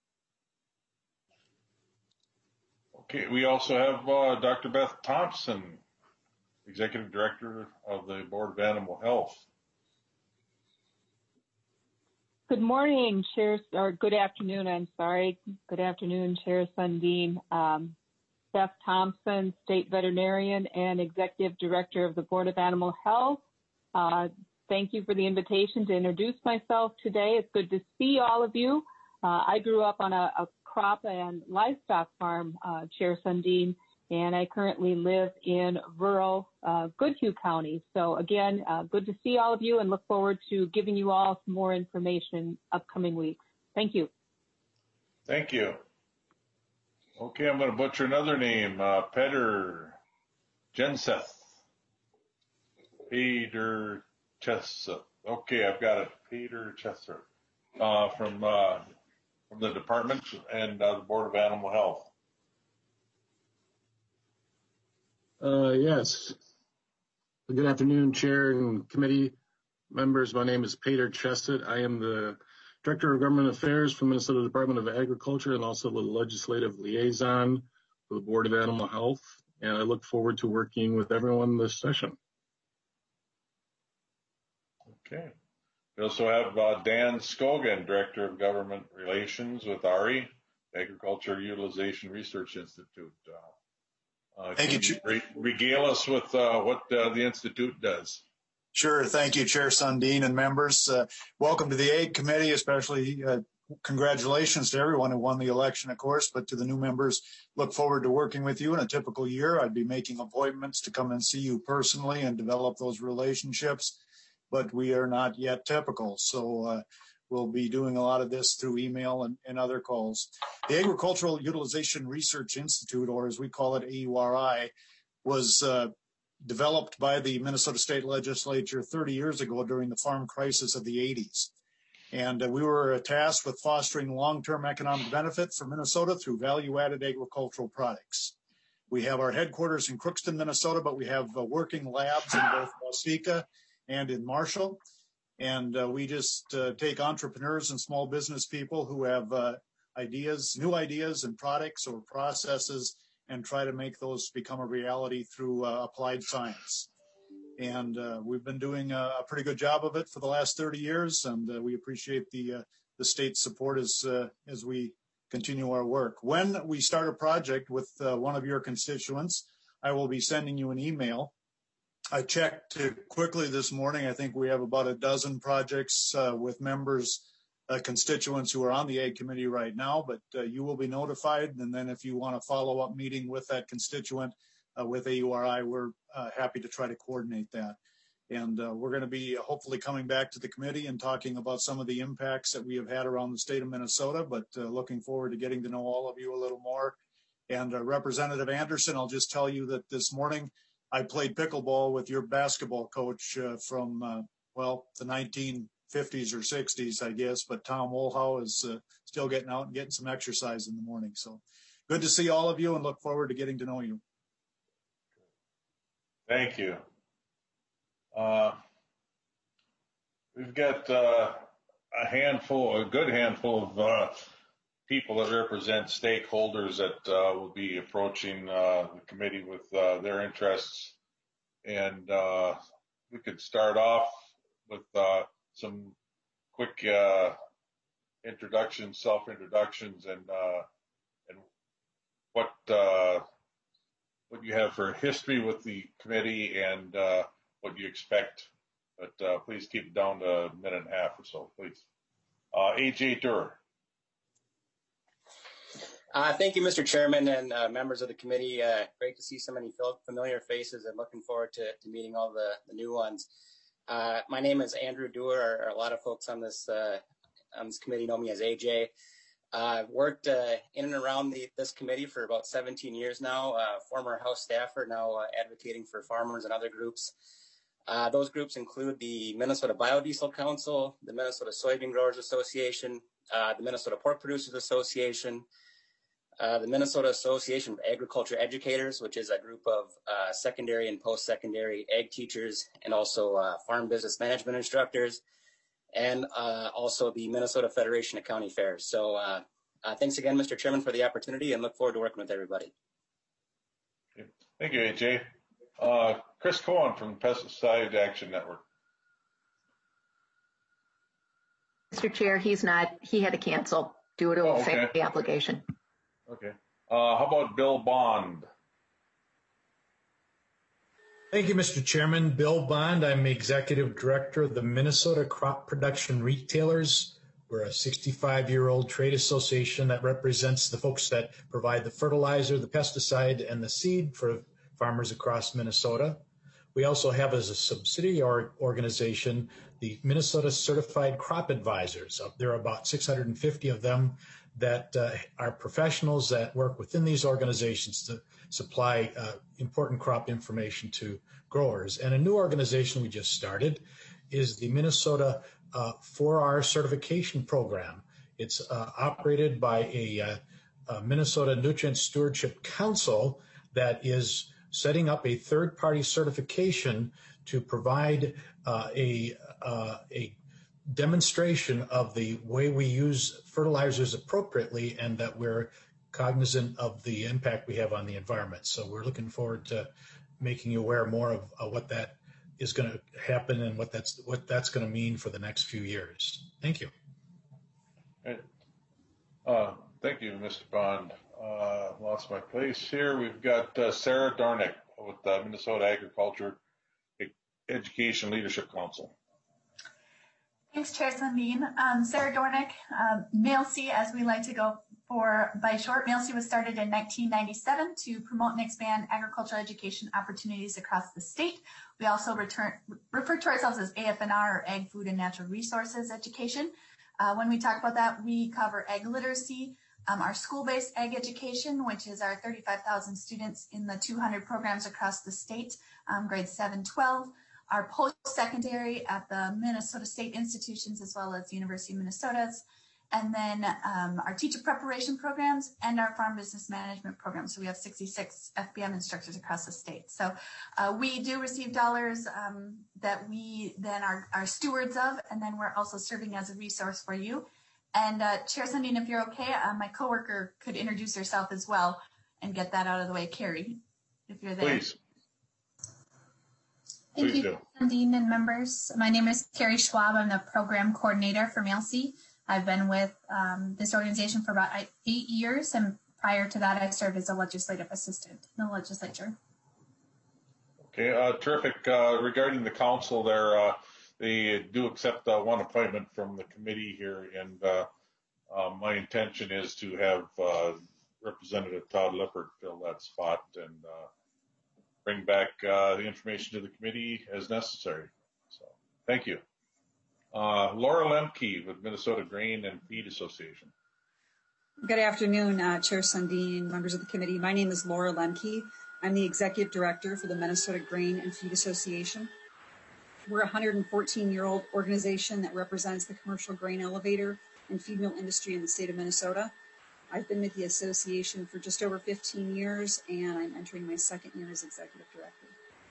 S1: Okay, we also have uh, Doctor Beth Thompson, Executive Director of the Board of Animal Health.
S21: Good morning, Chair, or good afternoon, I'm sorry. Good afternoon, Chair Sundin. Um, Beth Thompson, State Veterinarian and Executive Director of the Board of Animal Health. Uh, thank you for the invitation to introduce myself today. It's good to see all of you. Uh, I grew up on a, a crop and livestock farm, uh, Chair Sundin, and I currently live in rural uh, Goodhue County. So again, uh, good to see all of you, and look forward to giving you all some more information upcoming weeks. Thank you.
S1: Thank you. Okay, I'm going to butcher another name, uh, Peter Jenseth. Peter Cheseth. Okay, I've got it. Peter Cheseth uh, from uh, from the department and uh, the Board of Animal Health.
S22: Uh, yes. Good afternoon, Chair and committee members. My name is Peter Chesed. I am the Director of Government Affairs for Minnesota Department of Agriculture and also the Legislative Liaison for the Board of Animal Health. And I look forward to working with everyone this session.
S1: Okay. We also have uh, Dan Scogan, Director of Government Relations with A R I, Agriculture Utilization Research Institute. Uh, Uh,
S23: Thank you.
S1: you re- regale us with uh, what uh, the Institute does.
S23: Sure. Thank you, Chair Sundin and members. Uh, welcome to the Ag Committee, especially uh, congratulations to everyone who won the election, of course, but to the new members, look forward to working with you in a typical year. I'd be making appointments to come and see you personally and develop those relationships, but we are not yet typical. So uh, we'll be doing a lot of this through email and, and other calls. The Agricultural Utilization Research Institute, or as we call it, A U R I, was uh, developed by the Minnesota State Legislature thirty years ago during the farm crisis of the eighties. And uh, we were tasked with fostering long-term economic benefit for Minnesota through value-added agricultural products. We have our headquarters in Crookston, Minnesota, but we have uh, working labs in both Waseca and in Marshall. And uh, we just uh, take entrepreneurs and small business people who have uh, ideas, new ideas and products or processes, and try to make those become a reality through uh, applied science. And uh, we've been doing a, a pretty good job of it for the last thirty years, and uh, we appreciate the uh, the state's support as uh, as we continue our work. When we start a project with uh, one of your constituents, I will be sending you an email. I checked quickly this morning. I think we have about a dozen projects uh, with members, uh, constituents who are on the Ag Committee right now, but uh, you will be notified. And then if you want a follow-up meeting with that constituent uh, with A U R I, we're uh, happy to try to coordinate that. And uh, we're going to be hopefully coming back to the committee and talking about some of the impacts that we have had around the state of Minnesota, but uh, looking forward to getting to know all of you a little more. And uh, Representative Anderson, I'll just tell you that this morning, I played pickleball with your basketball coach uh, from, uh, well, the nineteen fifties or sixties, I guess. But Tom Wohlhau is uh, still getting out and getting some exercise in the morning. So good to see all of you and look forward to getting to know you.
S1: Thank you. Uh, we've got uh, a handful, a good handful of uh, people that represent stakeholders that uh, will be approaching uh, the committee with uh, their interests. And uh, we could start off with uh, some quick uh, introductions, self-introductions, and uh, and what uh, what you have for history with the committee and uh, what you expect. But uh, please keep it down to a minute and a half or so, please. Uh, A J Durer.
S3: Uh, thank you, Mister Chairman and uh, members of the committee. Uh, great to see so many familiar faces and looking forward to, to meeting all the, the new ones. Uh, my name is Andrew Durer, or a lot of folks on this uh, on this committee know me as A J. Uh, I've worked uh, in and around the, this committee for about seventeen years now, uh, former House staffer, now uh, advocating for farmers and other groups. Uh, those groups include the Minnesota Biodiesel Council, the Minnesota Soybean Growers Association, uh, the Minnesota Pork Producers Association, Uh, the Minnesota Association of Agriculture Educators, which is a group of uh, secondary and post-secondary ag teachers, and also uh, farm business management instructors, and uh, also the Minnesota Federation of County Fairs. So uh, uh, thanks again, Mister Chairman, for the opportunity, and look forward to working with everybody.
S1: Thank you, A J. Uh, Chris Cohen from Pesticide Action Network.
S5: Mister Chair, he's not, he had to cancel due to
S1: Oh,
S5: a
S1: okay.
S5: family obligation.
S1: Okay. Uh, how about Bill Bond?
S6: Thank you, Mister Chairman. Bill Bond. I'm the Executive Director of the Minnesota Crop Production Retailers. We're a sixty-five-year-old trade association that represents the folks that provide the fertilizer, the pesticide, and the seed for farmers across Minnesota. We also have as a subsidiary organization the Minnesota Certified Crop Advisors. There are about six hundred fifty of them that uh, are professionals that work within these organizations to supply uh, important crop information to growers. And a new organization we just started is the Minnesota uh, four R Certification Program. It's uh, operated by a, uh, a Minnesota Nutrient Stewardship Council that is setting up a third-party certification to provide uh, a, uh, a demonstration of the way we use fertilizers appropriately and that we're cognizant of the impact we have on the environment. So we're looking forward to making you aware more of uh, what that is going to happen and what that's what that's going to mean for the next few years. Thank you.
S1: Uh, thank you, Mister Bond. Uh, lost my place here. We've got uh, Sarah Dornick with the Minnesota Agriculture Education Leadership Council.
S7: Thanks, Chair Sundin. Um, Sarah Dornick, um, MAILC, as we like to go for by short. MAILC was started in nineteen ninety-seven to promote and expand agricultural education opportunities across the state. We also return, refer to ourselves as A F N R, or Ag, Food, and Natural Resources Education. Uh, when we talk about that, we cover ag literacy, um, our school-based ag education, which is our thirty-five thousand students in the two hundred programs across the state, um, grades seven, twelve. Our post-secondary at the Minnesota State institutions, as well as the University of Minnesota's, and then um, our teacher preparation programs and our farm business management programs. So we have sixty-six F B M instructors across the state. So uh, we do receive dollars um, that we then are, are stewards of, and then we're also serving as a resource for you. And uh, Chair Sundin, if you're okay, uh, my coworker could introduce herself as well and get that out of the way. Carrie, if you're there.
S1: Please.
S24: Thank
S1: Please
S24: you, Dean and members. My name is Carrie Schwab. I'm the program coordinator for MAILC. I've been with um, this organization for about eight years, and prior to that, I served as a legislative assistant in the legislature.
S1: Okay, uh, terrific. Uh, regarding the council there, uh, they do accept uh, one appointment from the committee here, and uh, uh, my intention is to have uh, Representative Todd Lippert fill that spot and uh, bring back uh, the information to the committee as necessary. So, thank you. Uh, Laura Lemke with Minnesota Grain and Feed Association.
S25: Good afternoon, uh, Chair Sundin, members of the committee. My name is Laura Lemke. I'm the Executive Director for the Minnesota Grain and Feed Association. We're a one hundred fourteen-year-old organization that represents the commercial grain elevator and feed mill industry in the state of Minnesota. I've been with the association for just over fifteen years, and I'm entering my second year as Executive Director.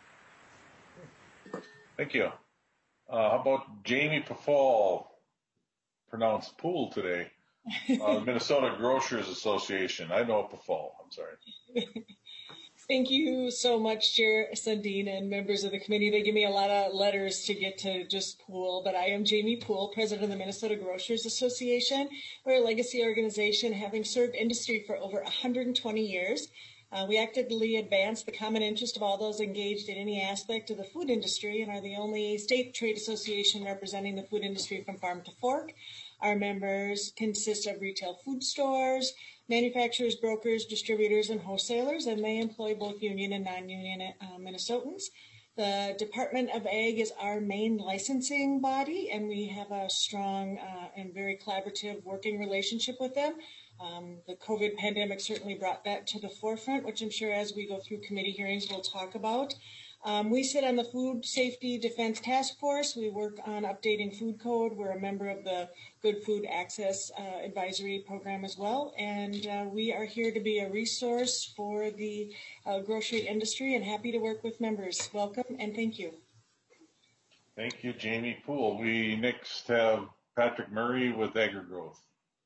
S1: Thank you. Uh, how about Jamie Pafal, pronounced Pool today, uh, Minnesota Grocers Association. I know P F A L. I'm sorry.
S8: Thank you so much, Chair Sundin and members of the committee. They give me a lot of letters to get to just Poole, but I am Jamie Poole, president of the Minnesota Grocers Association. We're a legacy organization having served industry for over one hundred twenty years. Uh, we actively advance the common interest of all those engaged in any aspect of the food industry and are the only state trade association representing the food industry from farm to fork. Our members consist of retail food stores, manufacturers, brokers, distributors, and wholesalers, and they employ both union and non-union uh, Minnesotans. The Department of Ag is our main licensing body, and we have a strong uh, and very collaborative working relationship with them. Um, the COVID pandemic certainly brought that to the forefront, which I'm sure as we go through committee hearings we'll talk about. Um, we sit on the Food Safety Defense Task Force. We work on updating food code. We're a member of the Good Food Access uh, Advisory Program as well. And uh, we are here to be a resource for the uh, grocery industry and happy to work with members. Welcome and thank you.
S1: Thank you, Jamie Poole. We next have Patrick Murray with AgriGrowth.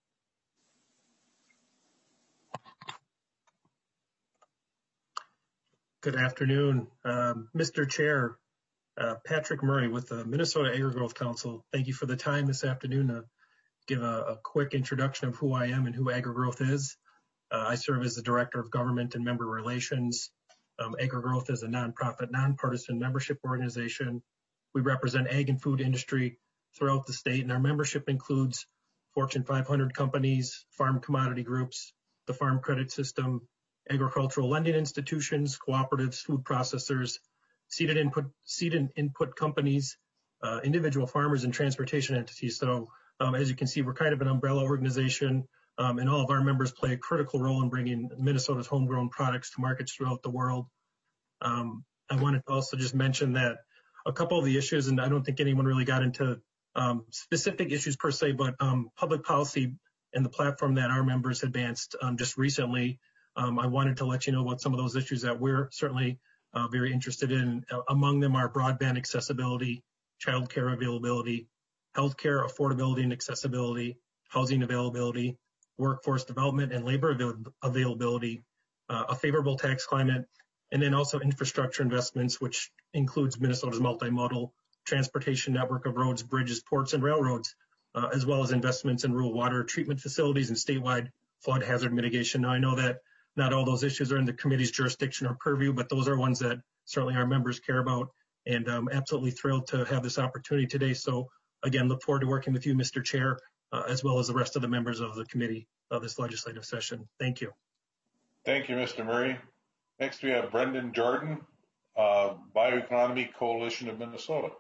S9: Good afternoon, um, Mister Chair, uh, Patrick Murray with the Minnesota AgriGrowth Council. Thank you for the time this afternoon to give a, a quick introduction of who I am and who AgriGrowth is. Uh, I serve as the Director of Government and Member Relations. Um, AgriGrowth is a nonprofit, nonpartisan membership organization. We represent ag and food industry throughout the state, and our membership includes Fortune five hundred companies, farm commodity groups, the Farm Credit System, agricultural lending institutions, cooperatives, food processors, seed and input, seed and input companies, uh, individual farmers, and transportation entities. So um, as you can see, we're kind of an umbrella organization, um, and all of our members play a critical role in bringing Minnesota's homegrown products to markets throughout the world. Um, I wanted to also just mention that a couple of the issues, and I don't think anyone really got into um, specific issues per se, but um, public policy and the platform that our members advanced um, just recently. Um, I wanted to let you know about some of those issues that we're certainly uh, very interested in. Uh, among them are broadband accessibility, childcare availability, healthcare affordability and accessibility, housing availability, workforce development and labor avail availability, uh, a favorable tax climate, and then also infrastructure investments, which includes Minnesota's multimodal transportation network of roads, bridges, ports, and railroads, uh, as well as investments in rural water treatment facilities and statewide flood hazard mitigation. Now, I know that not all those issues are in the committee's jurisdiction or purview, but those are ones that certainly our members care about, and I'm absolutely thrilled to have this opportunity today. So again, look forward to working with you, Mister Chair, uh, as well as the rest of the members of the committee of this legislative session. Thank you.
S1: Thank you, Mister Murray. Next, we have Brendan Jordan, uh, Bioeconomy Coalition of Minnesota.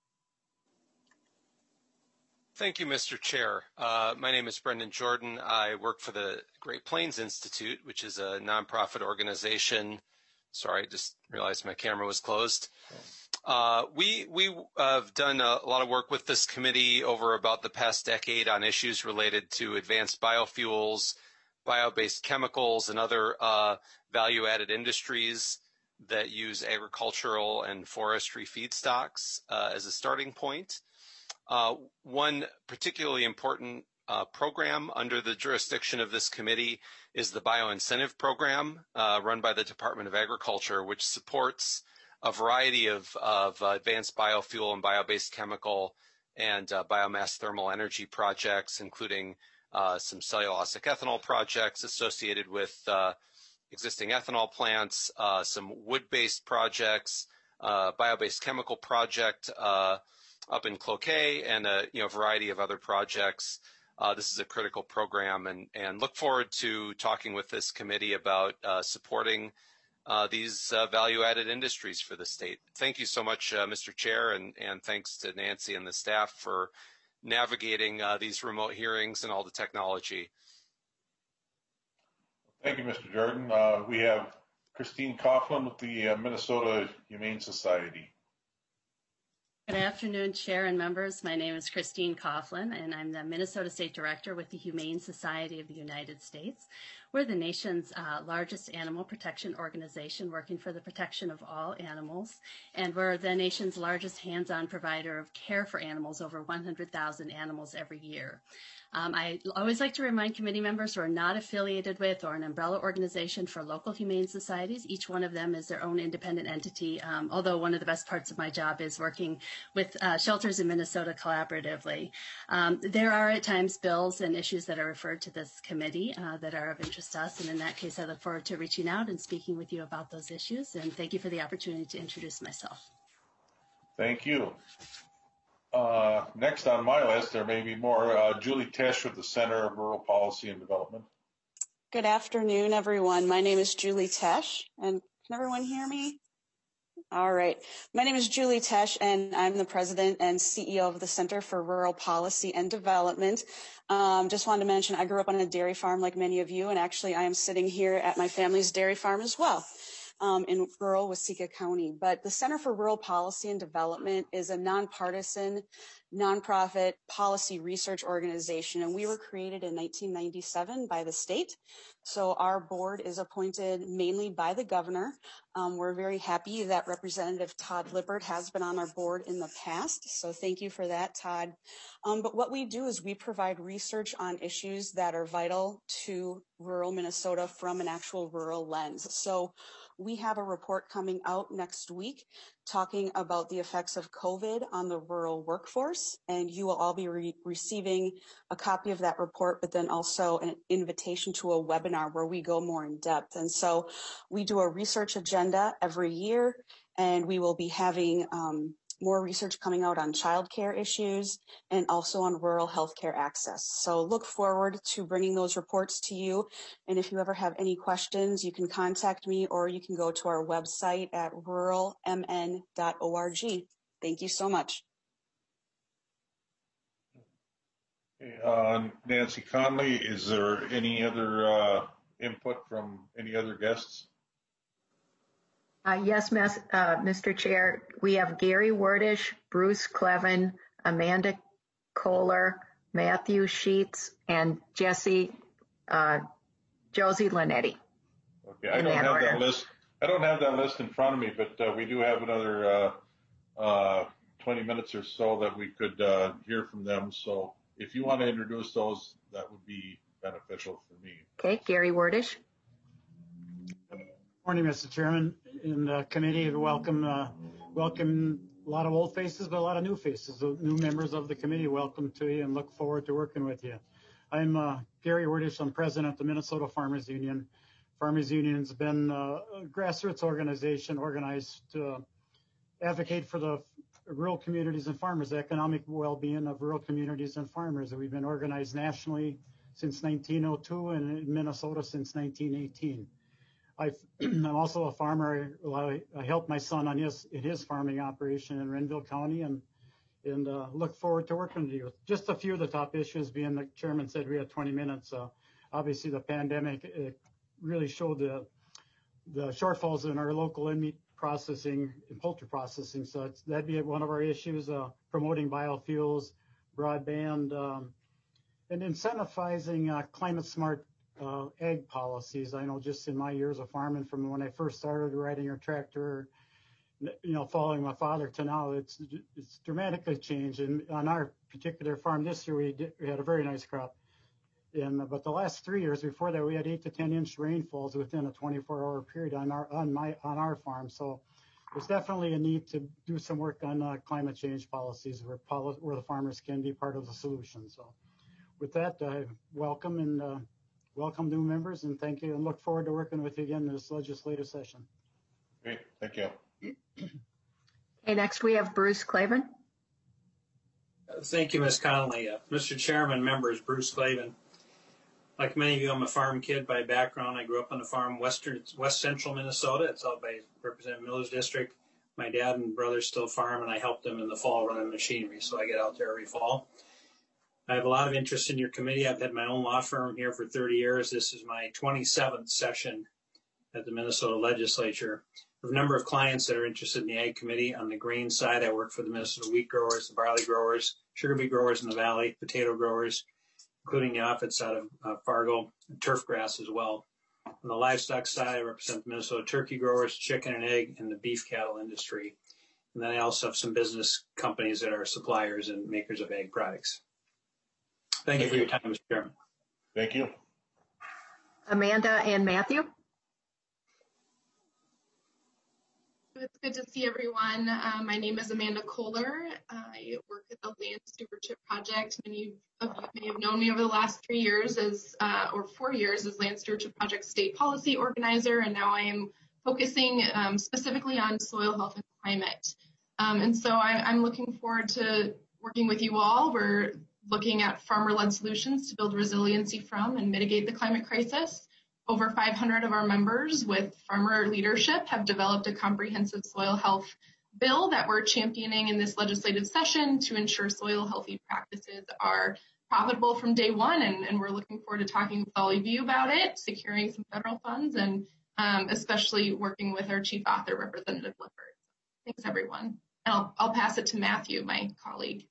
S10: Thank you, Mister Chair. Uh, my name is Brendan Jordan. I work for the Great Plains Institute, which is a nonprofit organization. Sorry, I just realized my camera was closed. Uh, we we have done a lot of work with this committee over about the past decade on issues related to advanced biofuels, bio-based chemicals, and other uh, value-added industries that use agricultural and forestry feedstocks uh, as a starting point. Uh, one particularly important uh, program under the jurisdiction of this committee is the Bioincentive Program uh, run by the Department of Agriculture, which supports a variety of, of uh, advanced biofuel and bio-based chemical and uh, biomass thermal energy projects, including uh, some cellulosic ethanol projects associated with uh, existing ethanol plants, uh, some wood-based projects, uh, bio-based chemical project uh, up in Cloquet, and a you know, variety of other projects. Uh, this is a critical program, and, and look forward to talking with this committee about uh, supporting uh, these uh, value-added industries for the state. Thank you so much, uh, Mister Chair, and, and thanks to Nancy and the staff for navigating uh, these remote hearings and all the technology.
S1: Thank you, Mister Jordan. Uh, we have Christine Coughlin with the uh, Minnesota Humane Society.
S11: Good afternoon, Chair and members. My name is Christine Coughlin, and I'm the Minnesota State Director with the Humane Society of the United States. We're the nation's uh, largest animal protection organization working for the protection of all animals, and we're the nation's largest hands-on provider of care for animals, over one hundred thousand animals every year. Um, I always like to remind committee members who are not affiliated with or an umbrella organization for local humane societies. Each one of them is their own independent entity, um, although one of the best parts of my job is working with uh, shelters in Minnesota collaboratively. Um, there are at times bills and issues that are referred to this committee uh, that are of interest to us, and in that case I look forward to reaching out and speaking with you about those issues, and thank you for the opportunity to introduce myself.
S1: Thank you. Uh, next on my list, there may be more. Uh, Julie Tesh with the Center of Rural Policy and Development.
S12: Good afternoon, everyone. My name is Julie Tesh, and can everyone hear me? All right. My name is Julie Tesh, and I'm the president and C E O of the Center for Rural Policy and Development. Um, just wanted to mention I grew up on a dairy farm like many of you, and actually I am sitting here at my family's dairy farm as well. Um, in rural Waseca County. But the Center for Rural Policy and Development is a nonpartisan, nonprofit policy research organization, and we were created in nineteen ninety-seven by the state. So our board is appointed mainly by the governor. Um, we're very happy that Representative Todd Lippert has been on our board in the past, so thank you for that, Todd. Um, but what we do is we provide research on issues that are vital to rural Minnesota from an actual rural lens. So we have a report coming out next week talking about the effects of COVID on the rural workforce, and you will all be re- receiving a copy of that report, but then also an invitation to a webinar where we go more in depth. And so we do a research agenda every year, and we will be having um, more research coming out on childcare issues and also on rural healthcare access. So look forward to bringing those reports to you. And if you ever have any questions, you can contact me or you can go to our website at rural m n dot org. Thank you so much.
S1: Uh, Nancy Conley, is there any other uh, input from any other guests?
S5: Uh, yes, mes- uh, Mister Chair, we have Gary Wordish, Bruce Clevin, Amanda Kohler, Matthew Sheets, and Jesse, uh, Josie Linetti.
S1: Okay, I don't have order. that list. I don't have that list in front of me, but uh, we do have another uh, uh, twenty minutes or so that we could uh, hear from them. So if you want to introduce those, that would be beneficial for me.
S5: Okay, Gary Wordish.
S13: Morning, Mister Chairman and uh, committee. Welcome, uh, welcome. A lot of old faces, but a lot of new faces. The new members of the committee, welcome to you, and look forward to working with you. I'm uh, Gary Wordish. I'm president of the Minnesota Farmers Union. Farmers Union's been uh, a grassroots organization organized to advocate for the rural communities and farmers, the economic well-being of rural communities and farmers. And we've been organized nationally since nineteen oh two and in Minnesota since nineteen eighteen. I've, I'm also a farmer. I, I help my son on his in his farming operation in Renville County, and and uh, look forward to working with you. Just a few of the top issues, being the chairman said we had twenty minutes. Uh, obviously, the pandemic it really showed the the shortfalls in our local in meat processing and poultry processing. So it's, that'd be one of our issues. Uh, promoting biofuels, broadband, um, and incentivizing uh, climate smart Uh, ag policies. I know just in my years of farming, from when I first started riding a tractor, you know, following my father to now, it's it's dramatically changed. And on our particular farm this year, we, did, we had a very nice crop. And but the last three years before that, we had eight to ten inch rainfalls within a twenty-four hour period on our on my on our farm. So there's definitely a need to do some work on uh, climate change policies where poli- where the farmers can be part of the solution. So with that, I uh, welcome and. Uh, Welcome new members, and thank you, and look forward to working with you again in this legislative session.
S1: Great, thank you.
S5: Okay, next we have Bruce Clavin.
S14: Uh, thank you, Miz Connolly. Uh, Mister Chairman, members, Bruce Clavin. Like many of you, I'm a farm kid by background. I grew up on a farm western, west central Minnesota. It's out by Representative Miller's district. My dad and brother still farm, and I help them in the fall running machinery, so I get out there every fall. I have a lot of interest in your committee. I've had my own law firm here for thirty years. This is my twenty-seventh session at the Minnesota legislature. I have a number of clients that are interested in the Ag Committee. On the grain side, I work for the Minnesota wheat growers, the barley growers, sugar beet growers in the valley, potato growers, including the outfits out of uh, Fargo and turf grass as well. On the livestock side, I represent the Minnesota turkey growers, chicken and egg, and the beef cattle industry. And then I also have some business companies that are suppliers and makers of egg products. Thank, Thank you for you. your time, Mister Chairman.
S1: Thank you.
S5: Amanda and Matthew.
S2: It's good to see everyone. Uh, my name is Amanda Kohler. I work at the Land Stewardship Project. Many of you may have known me over the last three years as, uh, or four years as Land Stewardship Project State Policy Organizer, and now I am focusing um, specifically on soil health and climate. Um, and so I, I'm looking forward to working with you all. We're looking at farmer-led solutions to build resiliency from and mitigate the climate crisis. Over five hundred of our members with farmer leadership have developed a comprehensive soil health bill that we're championing in this legislative session to ensure soil healthy practices are profitable from day one. And, and we're looking forward to talking with all of you about it, securing some federal funds, and um, especially working with our chief author, Representative Lippert. Thanks, everyone. And I'll, I'll pass it to Matthew, my colleague.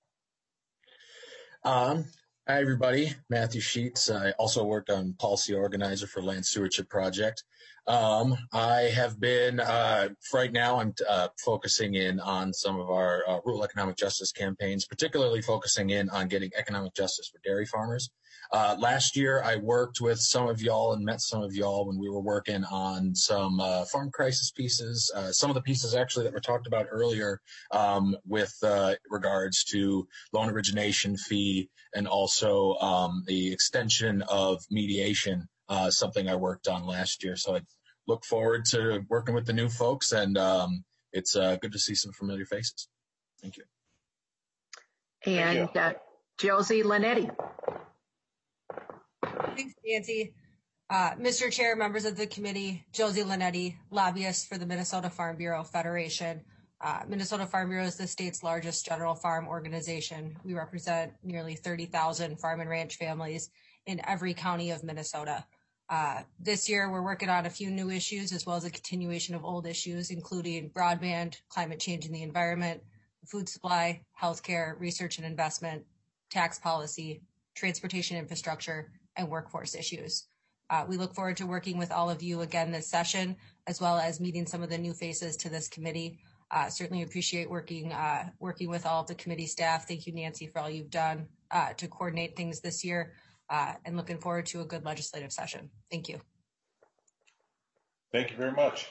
S15: Um, Hi, everybody. Matthew Sheets. I also worked on policy organizer for Land Stewardship Project. Um, I have been, uh, right now, I'm uh, focusing in on some of our uh, rural economic justice campaigns, particularly focusing in on getting economic justice for dairy farmers. Uh, last year, I worked with some of y'all and met some of y'all when we were working on some uh, farm crisis pieces, uh, some of the pieces actually that were talked about earlier um, with uh, regards to loan origination fee and also um, the extension of mediation, uh, something I worked on last year. So I look forward to working with the new folks, and um, it's uh, good to see some familiar faces. Thank you.
S5: And Thank you. Uh, Josie Linetti.
S17: Thanks, Nancy. Uh, Mister Chair, members of the committee, Josie Linetti, lobbyist for the Minnesota Farm Bureau Federation. Uh, Minnesota Farm Bureau is the state's largest general farm organization. We represent nearly thirty thousand farm and ranch families in every county of Minnesota. Uh, this year, we're working on a few new issues as well as a continuation of old issues, including broadband, climate change and the environment, food supply, healthcare, research and investment, tax policy, transportation infrastructure, and workforce issues. Uh, we look forward to working with all of you again this session, as well as meeting some of the new faces to this committee. Uh, certainly appreciate working uh, working with all of the committee staff. Thank you, Nancy, for all you've done uh, to coordinate things this year, uh, and looking forward to a good legislative session. Thank you.
S1: Thank you very much.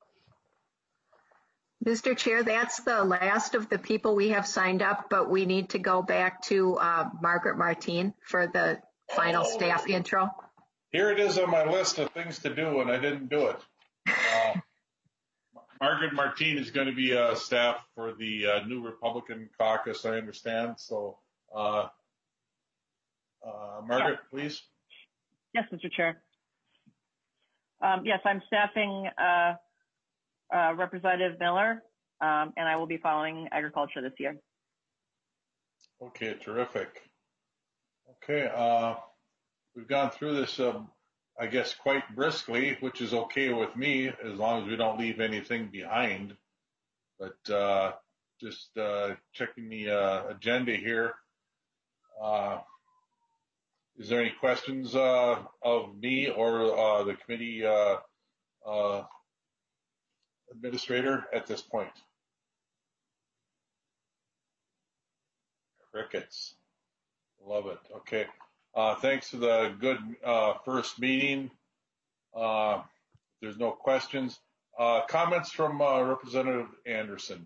S5: Mister Chair, that's the last of the people we have signed up, but we need to go back to uh, Margaret Martine for the final oh, staff intro.
S1: Here it is on my list of things to do, and I didn't do it. Uh, Margaret Martine is going to be uh, staff for the uh, new Republican caucus, I understand. So, uh, uh, Margaret, yeah. please.
S18: Yes, Mister Chair. Um, yes, I'm staffing uh, uh, Representative Miller, um, and I will be following agriculture this year.
S1: Okay, terrific. Okay, uh, we've gone through this, um, I guess, quite briskly, which is okay with me as long as we don't leave anything behind. But uh, just uh, checking the uh, agenda here. Uh, is there any questions uh, of me or uh, the committee uh, uh, administrator at this point? Crickets. Love it. Okay. Uh, thanks for the good uh, first meeting. Uh, if there's no questions. Uh, comments from uh, Representative Anderson.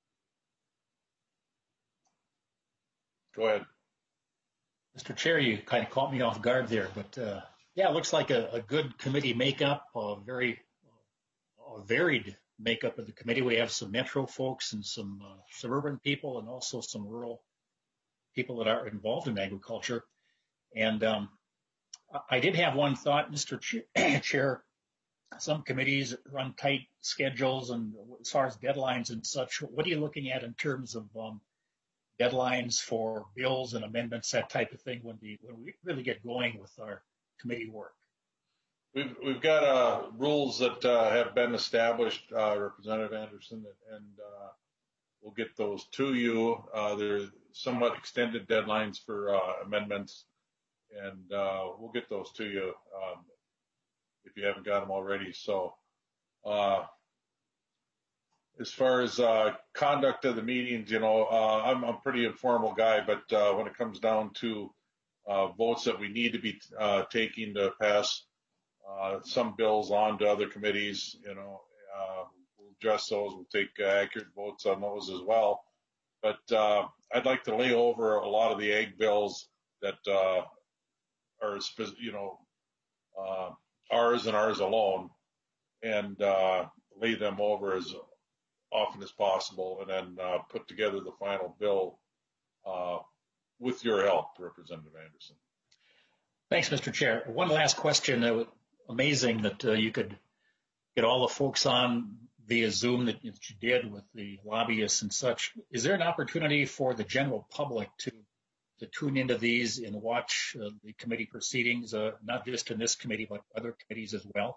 S1: Go ahead.
S4: Mister Chair, you kind of caught me off guard there, but uh, yeah, it looks like a, a good committee makeup, a very uh, varied makeup of the committee. We have some metro folks and some uh, suburban people and also some rural people that are involved in agriculture. And um, I did have one thought, Mister Chair. Some committees run tight schedules, and as far as deadlines and such, what are you looking at in terms of um, deadlines for bills and amendments, that type of thing, when we when we really get going with our committee work?
S1: We've we've got uh, rules that uh, have been established, uh, Representative Anderson, and uh, we'll get those to you. Uh, they're somewhat extended deadlines for uh, amendments. and uh, we'll get those to you um, if you haven't got them already. So uh, as far as uh, conduct of the meetings, you know, uh, I'm, I'm a pretty informal guy, but uh, when it comes down to uh, votes that we need to be uh, taking to pass uh, some bills on to other committees, you know, uh, we'll address those. We'll take uh, accurate votes on those as well. But uh, I'd like to lay over a lot of the ag bills that uh, are, you know, uh, ours and ours alone, and uh, lay them over as often as possible, and then uh, put together the final bill uh, with your help, Representative Anderson.
S4: Thanks, Mister Chair. One last question. Uh, amazing that uh, you could get all the folks on via Zoom that you did with the lobbyists and such. Is there an opportunity for the general public to to tune into these and watch uh, the committee proceedings, uh, not just in this committee, but other committees as well?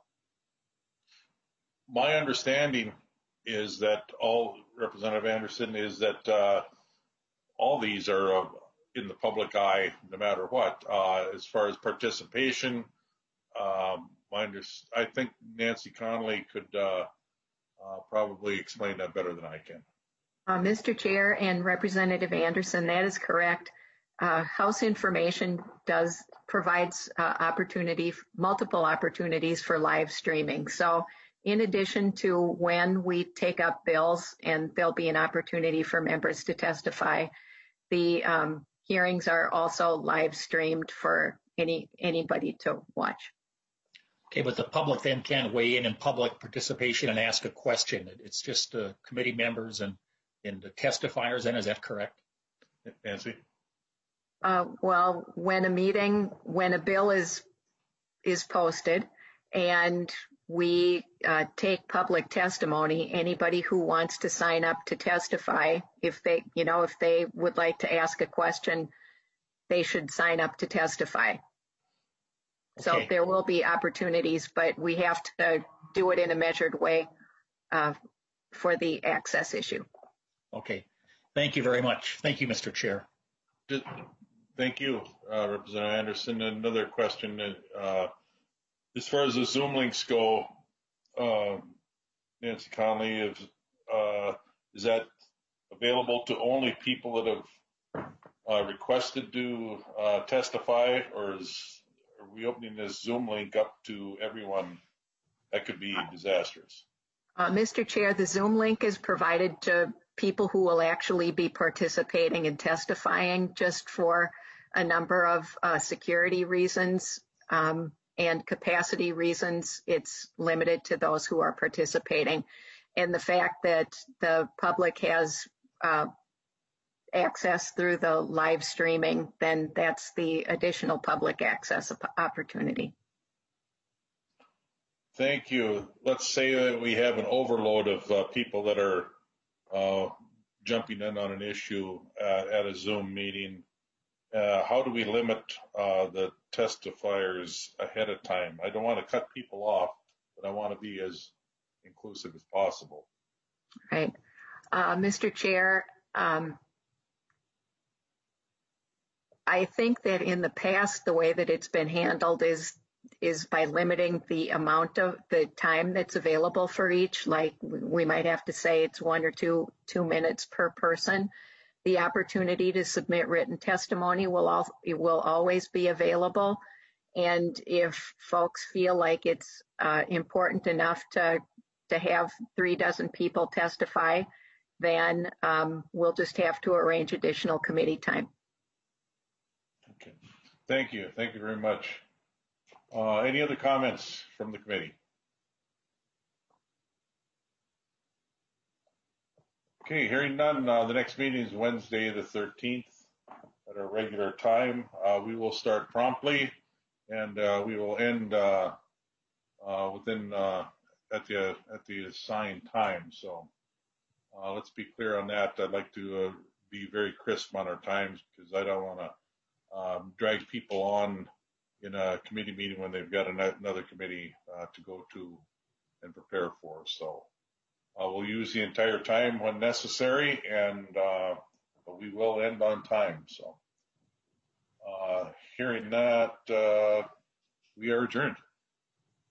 S1: My understanding is that all, Representative Anderson, is that uh, all these are uh, in the public eye no matter what. Uh, as far as participation, um, my under- I think Nancy Connolly could uh, uh, probably explain that better than I can.
S5: Uh, Mister Chair and Representative Anderson, that is correct. Uh, House Information does provides uh, opportunity, multiple opportunities for live streaming. So in addition to when we take up bills, and there'll be an opportunity for members to testify, the um, hearings are also live streamed for any anybody to watch.
S4: Okay, but the public then can weigh in in public participation and ask a question. It's just uh, committee members and, and the testifiers, then, is that correct?
S1: Nancy?
S5: Uh, well, when a meeting, when a bill is is posted and we uh, take public testimony, anybody who wants to sign up to testify, if they, you know, if they would like to ask a question, they should sign up to testify. Okay. So there will be opportunities, but we have to do it in a measured way uh, for the access issue.
S4: Okay. Thank you very much. Thank you, Mister Chair.
S1: Just, thank you, uh, Representative Anderson. Another question. Uh, as far as the Zoom links go, uh, Nancy Connolly, is, uh, is that available to only people that have uh, requested to uh, testify, or is, are we opening this Zoom link up to everyone? That could be disastrous.
S5: Uh, Mister Chair, the Zoom link is provided to people who will actually be participating and testifying, just for a number of uh, security reasons um, and capacity reasons. It's limited to those who are participating. And the fact that the public has uh, access through the live streaming, then that's the additional public access opportunity.
S1: Thank you. Let's say that we have an overload of uh, people that are uh, jumping in on an issue uh, at a Zoom meeting. Uh, how do we limit uh, the testifiers ahead of time? I don't want to cut people off, but I want to be as inclusive as possible.
S5: Right. Uh, Mister Chair, um, I think that in the past, the way that it's been handled is is by limiting the amount of the time that's available for each. Like we might have to say it's one or two two minutes per person. The opportunity to submit written testimony will all, it will always be available. And if folks feel like it's uh, important enough to to have three dozen people testify, then um, we'll just have to arrange additional committee time.
S1: Okay. Thank you. Thank you very much. Uh, any other comments from the committee? Okay, hearing none, uh, the next meeting is Wednesday the thirteenth at our regular time. Uh, we will start promptly, and uh, we will end uh, uh, within uh, at the at the assigned time. So uh, let's be clear on that. I'd like to uh, be very crisp on our times, because I don't want to um, drag people on in a committee meeting when they've got another committee uh, to go to and prepare for. So uh, we'll use the entire time when necessary, and uh, but we will end on time. So Uh, hearing that, uh, we are adjourned.